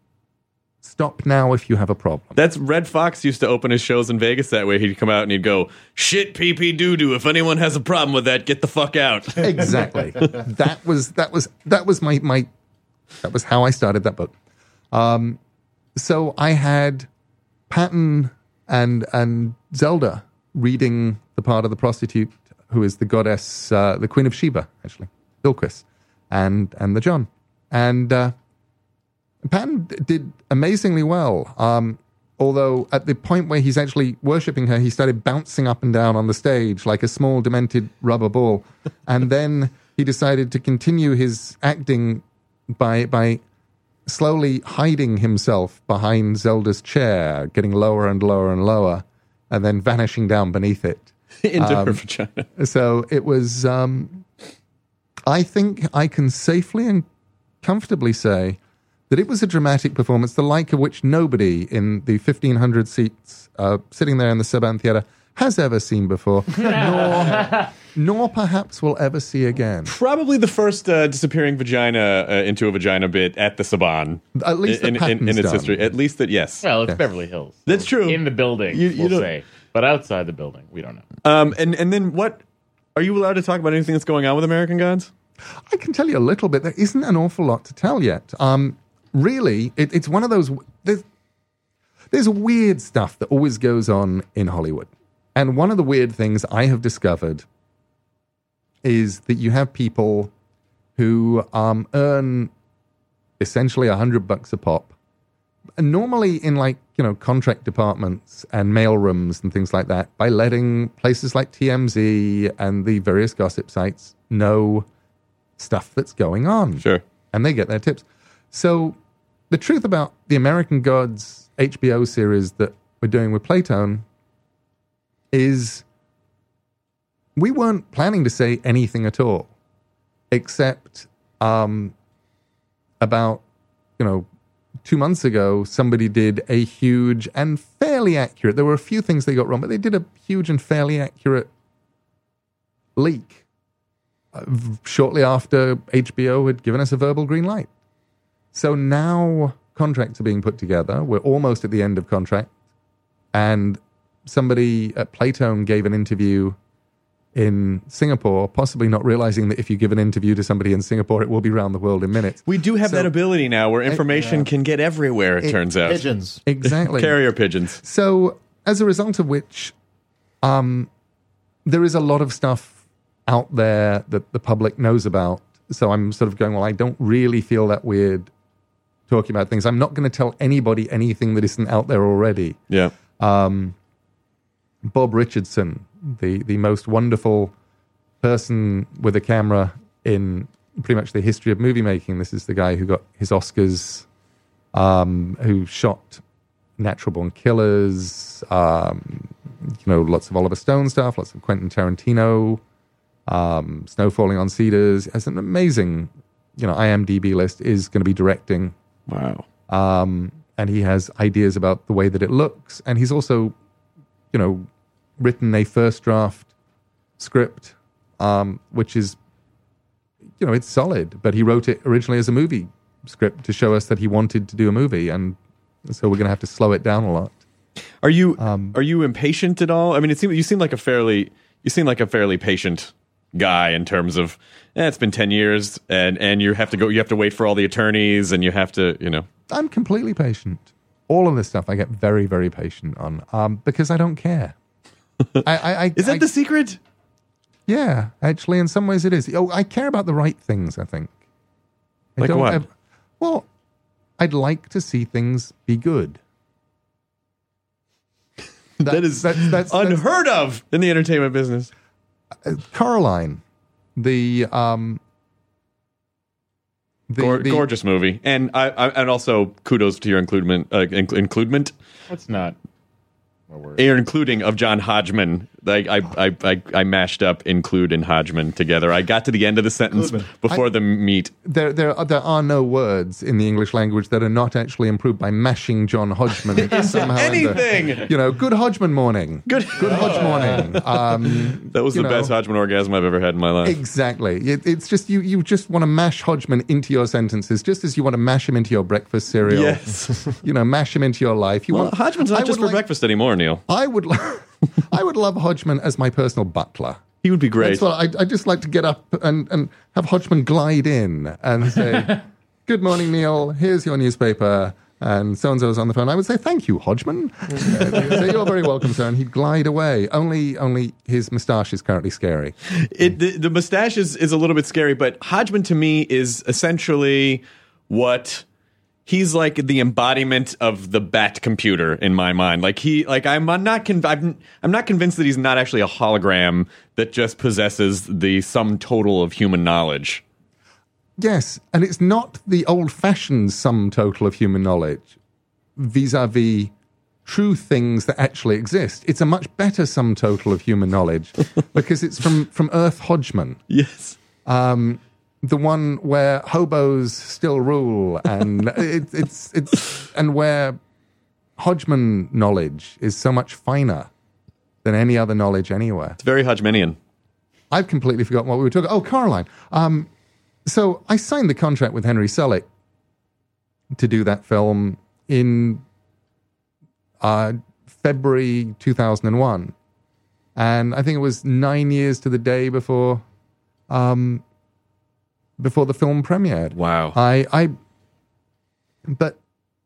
Stop now if you have a problem. That's Red Fox used to open his shows in Vegas that way. He'd come out and he'd go, shit, pee pee doo doo. If anyone has a problem with that, get the fuck out. Exactly. that was that was that was my my that was how I started that book. Um, so I had Patton and and Zelda reading the part of the prostitute who is the goddess, uh, the Queen of Sheba, actually, Bilquis, and and the John, and uh, Patton d- did amazingly well. Um, although at the point where he's actually worshipping her, he started bouncing up and down on the stage like a small demented rubber ball. And then he decided to continue his acting by by slowly hiding himself behind Zelda's chair, getting lower and lower and lower, and then vanishing down beneath it. Into um, her vagina. So it was, um, I think I can safely and comfortably say that it was a dramatic performance, the like of which nobody in the fifteen hundred seats uh, sitting there in the Saban Theatre has ever seen before, nor, nor perhaps will ever see again. Probably the first uh, disappearing vagina uh, into a vagina bit at the Saban. At least in, the in, in its done. history. At least that, yes. Well, it's Yes. Beverly Hills. So That's true. In the building, You- you we'll don't- say. But outside the building, we don't know. Um, and, and then what? Are you allowed to talk about anything that's going on with American Gods? I can tell you a little bit. There isn't an awful lot to tell yet. Um, really, it, it's one of those. There's, there's weird stuff that always goes on in Hollywood. And one of the weird things I have discovered is that you have people who um, earn essentially a hundred bucks a pop. And normally in like, you know, contract departments and mail rooms and things like that, by letting places like T M Z and the various gossip sites know stuff that's going on. Sure. And they get their tips. So the truth about the American Gods H B O series that we're doing with Playtone is we weren't planning to say anything at all, except um, about, you know, two months ago, somebody did a huge and fairly accurate, there were a few things they got wrong, but they did a huge and fairly accurate leak uh, shortly after H B O had given us a verbal green light. So now contracts are being put together. We're almost at the end of contract. And somebody at Playtone gave an interview in Singapore, possibly not realizing that if you give an interview to somebody in Singapore, it will be around the world in minutes. We do have So- that ability now where information yeah. can get everywhere, it, It- turns out. Pigeons. Exactly. Carrier pigeons. So, as a result of which, um, there is a lot of stuff out there that the public knows about. So I'm sort of going, well, I don't really feel that weird talking about things. I'm not going to tell anybody anything that isn't out there already. Yeah. Um, Bob Richardson, the, the most wonderful person with a camera in pretty much the history of movie making. This is the guy who got his Oscars, um, who shot Natural Born Killers, um, you know, lots of Oliver Stone stuff, lots of Quentin Tarantino, um, Snow Falling on Cedars. Has an amazing, you know, I M D B list, is going to be directing. Wow. Um, and he has ideas about the way that it looks. And he's also, you know, written a first draft script, um, which is, you know, it's solid. But he wrote it originally as a movie script to show us that he wanted to do a movie. And so we're going to have to slow it down a lot. Are you Um, are you impatient at all? I mean, it seems you seem like a fairly you seem like a fairly patient guy in terms of eh, it's been ten years and and you have to go you have to wait for all the attorneys and you have to, you know. I'm completely patient. All of this stuff I get very, very patient on um, because I don't care. I, I, I, Is that I, the secret? Yeah, actually, in some ways it is. Oh, I care about the right things, I think. I Like what? ev- well, I'd like to see things be good. That, that is that's, that's, unheard of in the entertainment business. that's Coraline, the um, the, Gor- the gorgeous movie, and I, I and also kudos to your includement, uh, inc- includement, That's not a word. your including of John Hodgman. Like I, I, I, I mashed up include and Hodgman together. I got to the end of the sentence Includement. before I- the meat. There, there, are, there are no words in the English language that are not actually improved by mashing John Hodgman somehow. into- anything. you know, good Hodgman morning. Good. Good Hodge morning. Um, That was you the know, best Hodgman orgasm I've ever had in my life. Exactly. It, it's just you. You just want to mash Hodgman into your sentences, just as you want to mash him into your breakfast cereal. Yes. You know, mash him into your life. You Well, want Hodgman's not I just would for like- breakfast anymore, Neil. I would. lo- I would love Hodgman as my personal butler. He would be great. That's what I, I just like to get up and, and have Hodgman glide in and say, "Good morning, Neil. Here's your newspaper." And so and so's on the phone. I would say, "Thank you, Hodgman." uh, say, "You're very welcome, sir." And he'd glide away. Only, only his moustache is currently scary. It, the, the mustache is, is a little bit scary, but Hodgman to me is essentially what he's like the embodiment of the Bat computer in my mind. Like he, like I'm not, con- I'm, I'm not convinced that he's not actually a hologram that just possesses the sum total of human knowledge. Yes, and it's not the old-fashioned sum total of human knowledge vis-a-vis true things that actually exist. It's a much better sum total of human knowledge because it's from, from Earth Hodgman. Yes. Um, the one where hobos still rule, and it, it's it's and where Hodgman knowledge is so much finer than any other knowledge anywhere. It's very Hodgmanian. I've completely forgotten what we were talking. Oh, Caroline. Um, so I signed the contract with Henry Selick to do that film in uh, February two thousand one, and I think it was nine years to the day before. Um, before the film premiered. Wow. I, I, but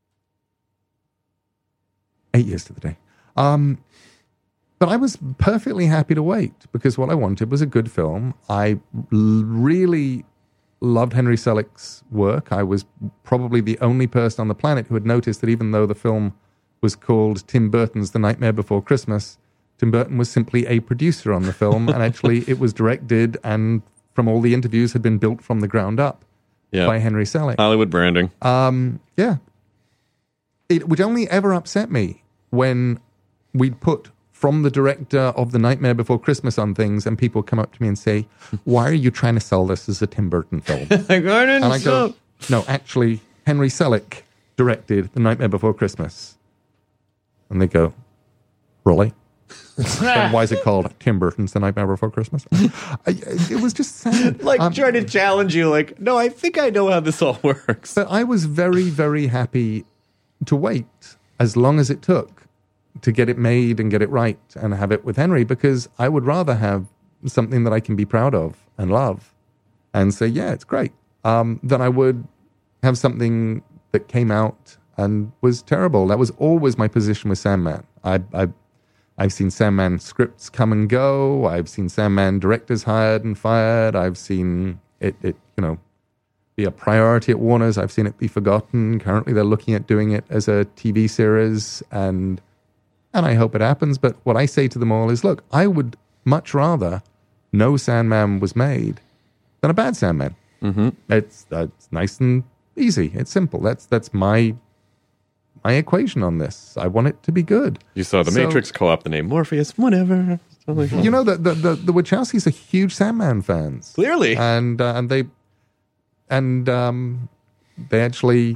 eight years to the day. Um, but I was perfectly happy to wait because what I wanted was a good film. I l- really loved Henry Selick's work. I was probably the only person on the planet who had noticed that even though the film was called Tim Burton's The Nightmare Before Christmas, Tim Burton was simply a producer on the film, and actually it was directed and from all the interviews had been built from the ground up yeah. by Henry Selick. Hollywood branding. Um, yeah. It would only ever upset me when we'd put from the director of The Nightmare Before Christmas on things and people come up to me and say, why are you trying to sell this as a Tim Burton film? like, I didn't and I go, no, actually, Henry Selick directed The Nightmare Before Christmas. And they go, really? And why is it called Tim Burton's The Nightmare Before Christmas? I, it was just sad. Like um, trying to challenge you, like, no, I think I know how this all works. But I was very, very happy to wait as long as it took to get it made and get it right and have it with Henry, because I would rather have something that I can be proud of and love and say, yeah, it's great, um, than I would have something that came out and was terrible. That was always my position with Sandman. I, I I've seen Sandman scripts come and go. I've seen Sandman directors hired and fired. I've seen it, it, you know, be a priority at Warner's. I've seen it be forgotten. Currently, they're looking at doing it as a T V series, and and I hope it happens. But what I say to them all is, look, I would much rather no Sandman was made than a bad Sandman. Mm-hmm. It's it's nice and easy. It's simple. That's that's my. my equation on this. I want it to be good. You saw The So- Matrix call up the name Morpheus, whatever. Totally fine. You know, the the, the, the Wachowskis are huge Sandman fans. Clearly. And uh, and they and um, they actually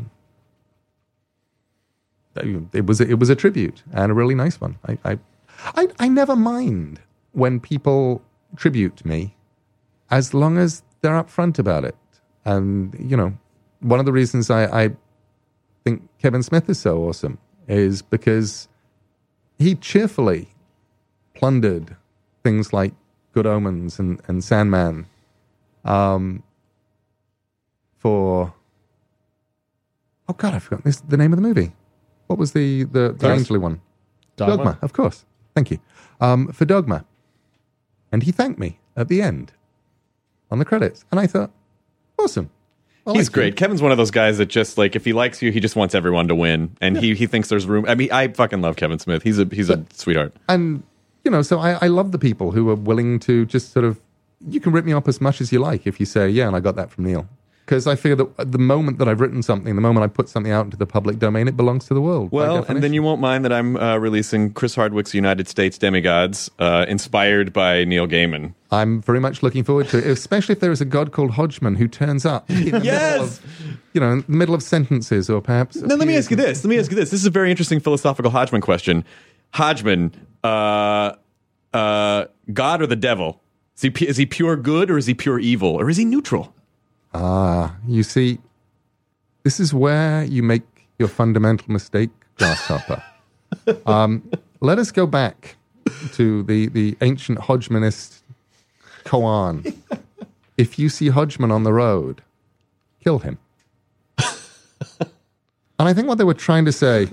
it was it was a tribute and a really nice one. I I I, I never mind when people tribute me as long as they're upfront about it. And you know, one of the reasons I, I think Kevin Smith is so awesome is because he cheerfully plundered things like Good Omens and, and Sandman um, for... Oh, God, I forgot this, the name of the movie. What was the, the, the Dogma. angely one? Dogma? Dogma, of course. Thank you. Um, for Dogma. And he thanked me at the end on the credits. And I thought, awesome. I He's like great. you. Kevin's one of those guys that just like if he likes you, he just wants everyone to win, and he, he thinks there's room. I mean, I fucking love Kevin Smith. He's a he's a sweetheart. And, you know, so I, I love the people who are willing to just sort of, you can rip me up as much as you like if you say, yeah, and I got that from Neil. Because I figure that at the moment that I've written something, the moment I put something out into the public domain, it belongs to the world. by Well, and definition. then you won't mind that I'm uh, releasing Chris Hardwick's United States Demigods, uh, inspired by Neil Gaiman. I'm very much looking forward to it, especially if there is a god called Hodgman who turns up in the Yes! middle of, you know, in the middle of sentences or perhaps... Now, let me ask you this. Let me ask you this. This is a very interesting philosophical Hodgman question. Hodgman, uh, uh, God or the devil? Is he, pu- is he pure good or is he pure evil? Or is he neutral? Ah, you see, this is where you make your fundamental mistake, Grasshopper. um, let us go back to the, the ancient Hodgmanist koan. If you see Hodgman on the road, kill him. And I think what they were trying to say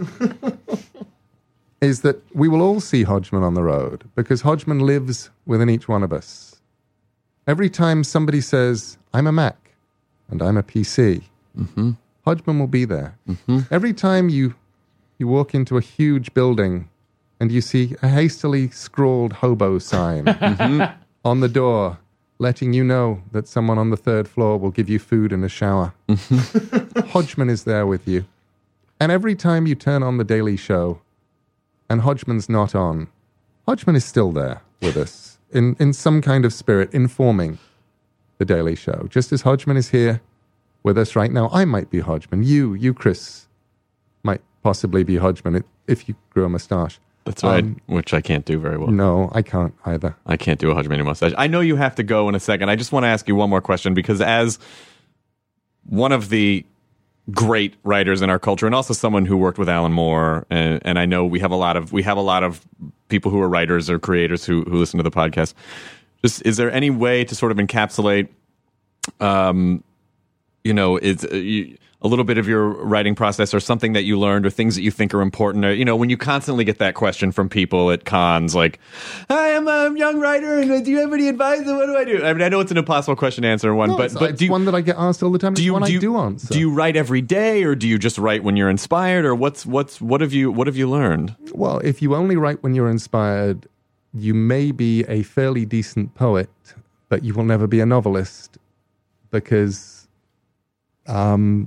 is that we will all see Hodgman on the road because Hodgman lives within each one of us. Every time somebody says, I'm a Mac, and I'm a P C, Mm-hmm. Hodgman will be there. Mm-hmm. Every time you you walk into a huge building and you see a hastily scrawled hobo sign mm-hmm. on the door, letting you know that someone on the third floor will give you food and a shower. Mm-hmm. Hodgman is there with you. And every time you turn on The Daily Show and Hodgman's not on, Hodgman is still there with us in, in some kind of spirit, informing The Daily Show. Just as Hodgman is here with us right now, I might be Hodgman. You, you, Chris, might possibly be Hodgman if you grew a mustache. That's right, Um, which I can't do very well. No, I can't either. I can't do a Hodgman mustache. I know you have to go in a second. I just want to ask you one more question, because as one of the great writers in our culture, and also someone who worked with Alan Moore, and, and I know we have a lot of we have a lot of people who are writers or creators who who listen to the podcast. Just, is there any way to sort of encapsulate, um, you know, is uh, you, a little bit of your writing process, or something that you learned, or things that you think are important? Or, you know, when you constantly get that question from people at cons, like, "Hi, I'm a young writer, and do you have any advice? What do I do?" I mean, I know it's an impossible question to answer one, No, but it's, but it's do you, one that I get asked all the time. do It's you one do I you, do answer. do you write every day, or do you just write when you're inspired, or what's what's what have you what have you learned? Well, if you only write when you're inspired, you may be a fairly decent poet, but you will never be a novelist, because um,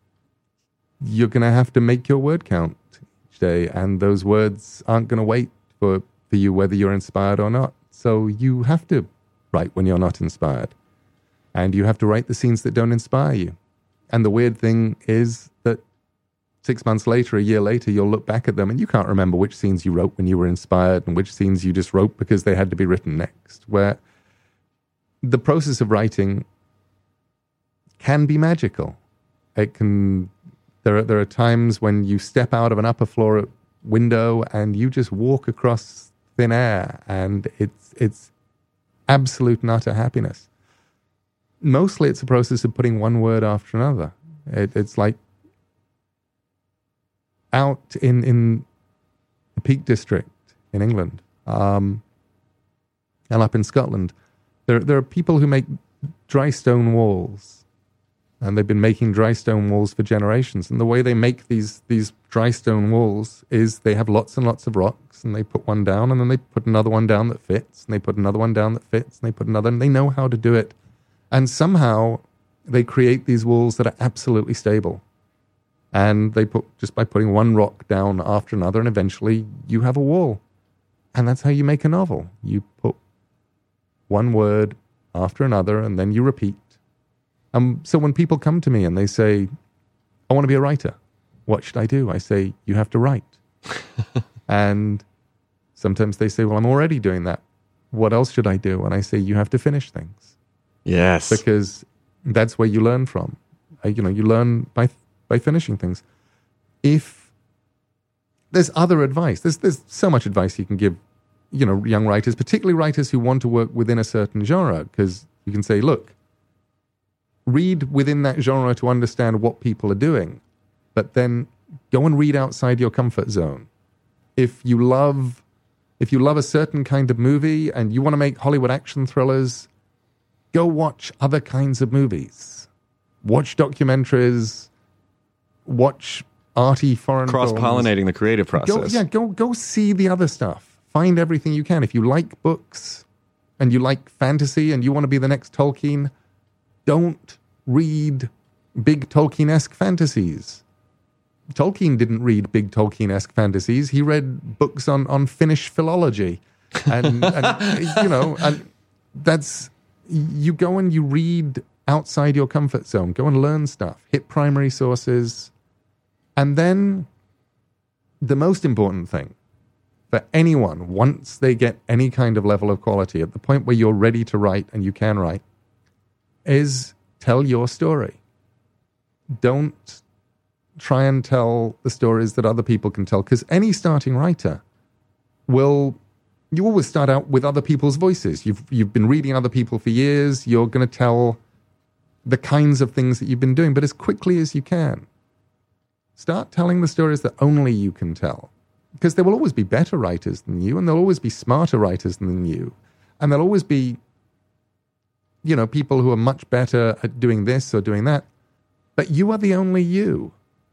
you're going to have to make your word count each day, and those words aren't going to wait for, for you whether you're inspired or not. So you have to write when you're not inspired, and you have to write the scenes that don't inspire you. And the weird thing is that six months later, a year later, you'll look back at them and you can't remember which scenes you wrote when you were inspired and which scenes you just wrote because they had to be written next. Where the process of writing can be magical. It can. There are, there are times when you step out of an upper floor window and you just walk across thin air, and it's it's absolute and utter happiness. Mostly it's a process of putting one word after another. It, it's like out in, in the Peak District in England, um, and up in Scotland, there there are people who make dry stone walls. And they've been making dry stone walls for generations. And the way they make these these dry stone walls is they have lots and lots of rocks, and they put one down, and then they put another one down that fits, and they put another one down that fits, and they put another, and they know how to do it. And somehow they create these walls that are absolutely stable. And they put, just by putting one rock down after another, and eventually you have a wall. And that's how you make a novel. You put one word after another, and then you repeat. Um, so when people come to me and they say, "I want to be a writer, what should I do?" I say, "You have to write." And sometimes they say, "Well, I'm already doing that. What else should I do?" And I say, "You have to finish things." Yes. Because that's where you learn from. Uh, you know, you learn by by finishing things. If there's other advice, there's there's so much advice you can give, you know, young writers, particularly writers who want to work within a certain genre, because you can say, "Look, read within that genre to understand what people are doing, but then go and read outside your comfort zone. If you love, if you love a certain kind of movie and you want to make Hollywood action thrillers, go watch other kinds of movies. Watch documentaries, watch arty foreign films. Cross-pollinating the creative process. Go, yeah, go go see the other stuff. Find everything you can. If you like books and you like fantasy and you want to be the next Tolkien, don't read big Tolkien-esque fantasies. Tolkien didn't read big Tolkien-esque fantasies. He read books on, on Finnish philology. And, and, you know, and that's, you go and you read outside your comfort zone. Go and learn stuff. Hit primary sources. And then the most important thing for anyone, once they get any kind of level of quality, at the point where you're ready to write and you can write, is tell your story. Don't try and tell the stories that other people can tell, because any starting writer will, you always start out with other people's voices. You've you've been reading other people for years. You're going to tell the kinds of things that you've been doing, but as quickly as you can. Start telling the stories that only you can tell, because there will always be better writers than you, and there'll always be smarter writers than you, and there'll always be, you know, people who are much better at doing this or doing that. but you are the only you.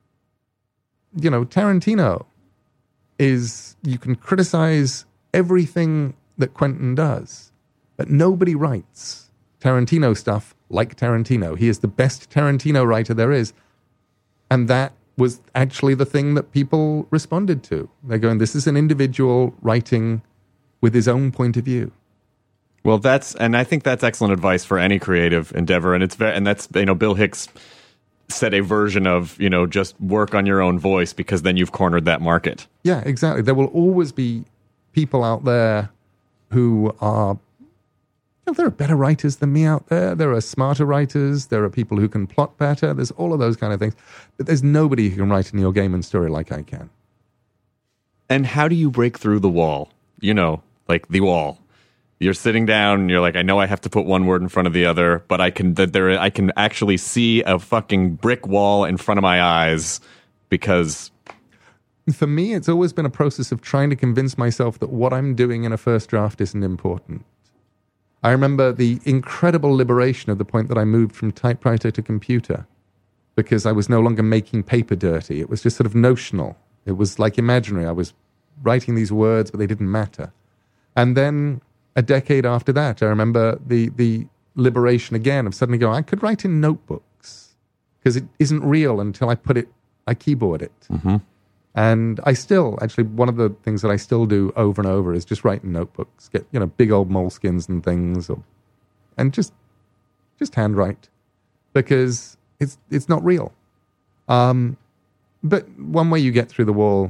You know, Tarantino is, you can criticize everything that Quentin does, but nobody writes Tarantino stuff like Tarantino. He is the best Tarantino writer there is. And that was actually the thing that people responded to. They're going, this is an individual writing with his own point of view. Well, that's, and I think that's excellent advice for any creative endeavor. And it's very, and that's, you know, Bill Hicks said a version of, you know, just work on your own voice, because then you've cornered that market. Yeah, exactly. There will always be people out there who are, you know, there are better writers than me out there. There are smarter writers. There are people who can plot better. There's all of those kind of things. But there's nobody who can write a Neil Gaiman story like I can. And how do you break through the wall? You know, like the wall. You're sitting down and you're like, I know I have to put one word in front of the other, but I can that there I can actually see a fucking brick wall in front of my eyes, because for me, it's always been a process of trying to convince myself that what I'm doing in a first draft isn't important. I remember the incredible liberation of the point that I moved from typewriter to computer, because I was no longer making paper dirty. It was just sort of notional. It was like imaginary. I was writing these words, but they didn't matter. And then a decade after that, I remember the the liberation again of suddenly going, I could write in notebooks, because it isn't real until I put it, I keyboard it. Mm-hmm. And I still, actually, one of the things that I still do over and over is just write in notebooks, get, you know, big old moleskins and things, or, and just just handwrite, because it's it's not real. Um, but one way you get through the wall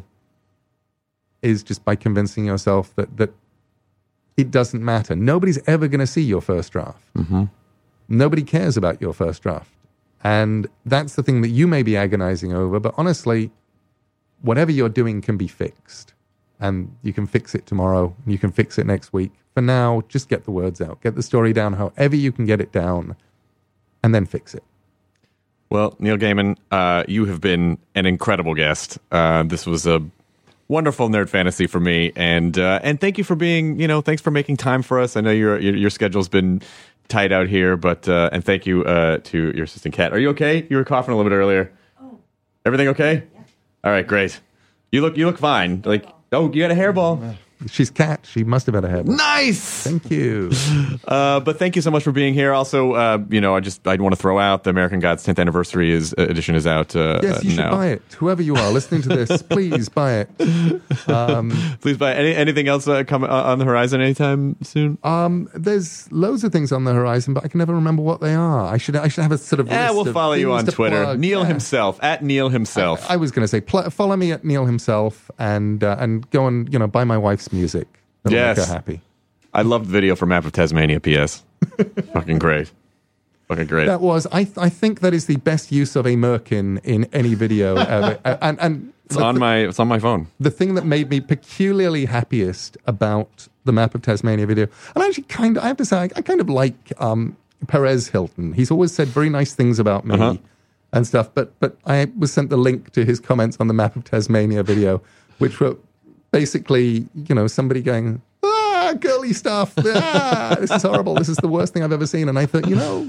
is just by convincing yourself that that it doesn't matter. Nobody's ever going to see your first draft. Mm-hmm. Nobody cares about your first draft. And that's the thing that you may be agonizing over. But honestly, whatever you're doing can be fixed. And you can fix it tomorrow. And you can fix it next week. For now, just get the words out. Get the story down however you can get it down. And then fix it. Well, Neil Gaiman, uh, you have been an incredible guest. Uh, this was a wonderful nerd fantasy for me, and uh, and thank you for being, you know, thanks for making time for us. I know your your, your schedule's been tight out here, but uh, and thank you uh, to your assistant Kat. Are you okay? You were coughing a little bit earlier. Oh, everything okay? Yeah. All right, great. You look you look fine. Like, oh, you got a hairball. She's Kat. She must have had a hairball. Nice. Thank you. Uh, but thank you so much for being here. Also, uh, you know, I just I want to throw out the American Gods tenth anniversary is uh, edition is out. Uh, yes, you uh, should now. buy it. Whoever you are listening to this, please buy it. Um, please buy it. Any, anything else uh, come uh, on the horizon anytime soon? Um, there's loads of things on the horizon, but I can never remember what they are. I should I should have a sort of. Yeah, list we'll of follow you on to Twitter. plug. Neil yeah. himself at Neil himself. I, I was going to say pl- follow me at Neil himself, and uh, and go and you know buy my wife's music. That'll yes, make her happy. I loved the video for Map of Tasmania. P S. Fucking great. Fucking great. That was. I I think that is the best use of a Merkin in any video ever. and and it's on my it's on my phone. The thing that made me peculiarly happiest about the Map of Tasmania video, and I actually kind of I have to say I, I kind of like um, Perez Hilton. He's always said very nice things about me uh-huh. and stuff. But but I was sent the link to his comments on the Map of Tasmania video, which were basically, you know, somebody going, ah, girly stuff. Ah, this is horrible. This is the worst thing I've ever seen. And I thought, you know,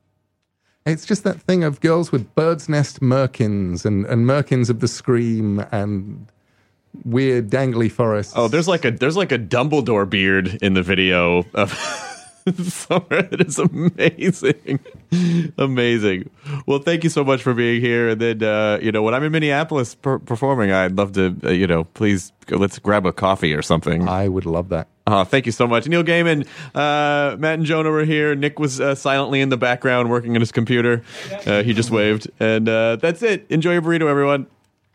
it's just that thing of girls with bird's nest merkins and, and merkins of the Scream and weird dangly forests. Oh, there's like a there's like a Dumbledore beard in the video of somewhere. It is amazing. Amazing. Well, thank you so much for being here. And then, uh, you know, when I'm in Minneapolis per- performing, I'd love to, uh, you know, please go, let's grab a coffee or something. I would love that. Uh, thank you so much. Neil Gaiman, uh, Matt and Jonah were here. Nick was uh, silently in the background working on his computer. Uh, he just waved. And uh, that's it. Enjoy your burrito, everyone.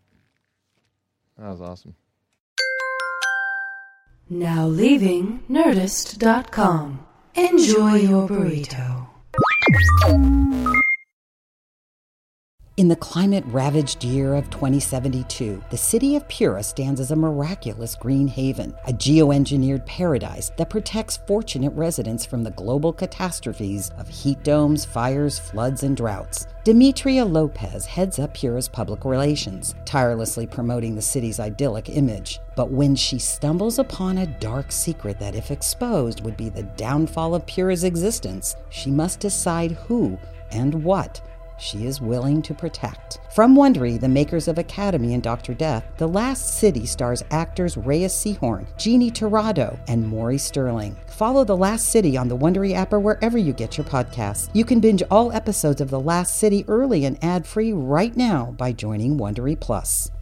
That was awesome. Now leaving Nerdist dot com. Enjoy your burrito. In the climate-ravaged year of twenty seventy-two, the city of Pura stands as a miraculous green haven, a geoengineered paradise that protects fortunate residents from the global catastrophes of heat domes, fires, floods, and droughts. Demetria Lopez heads up Pura's public relations, tirelessly promoting the city's idyllic image. But when she stumbles upon a dark secret that, if exposed, would be the downfall of Pura's existence, she must decide who and what she is willing to protect. From Wondery, the makers of Academy and Doctor Death, The Last City stars actors Reyes Sehorn, Jeannie Torrado, and Maury Sterling. Follow The Last City on the Wondery app or wherever you get your podcasts. You can binge all episodes of The Last City early and ad-free right now by joining Wondery Plus.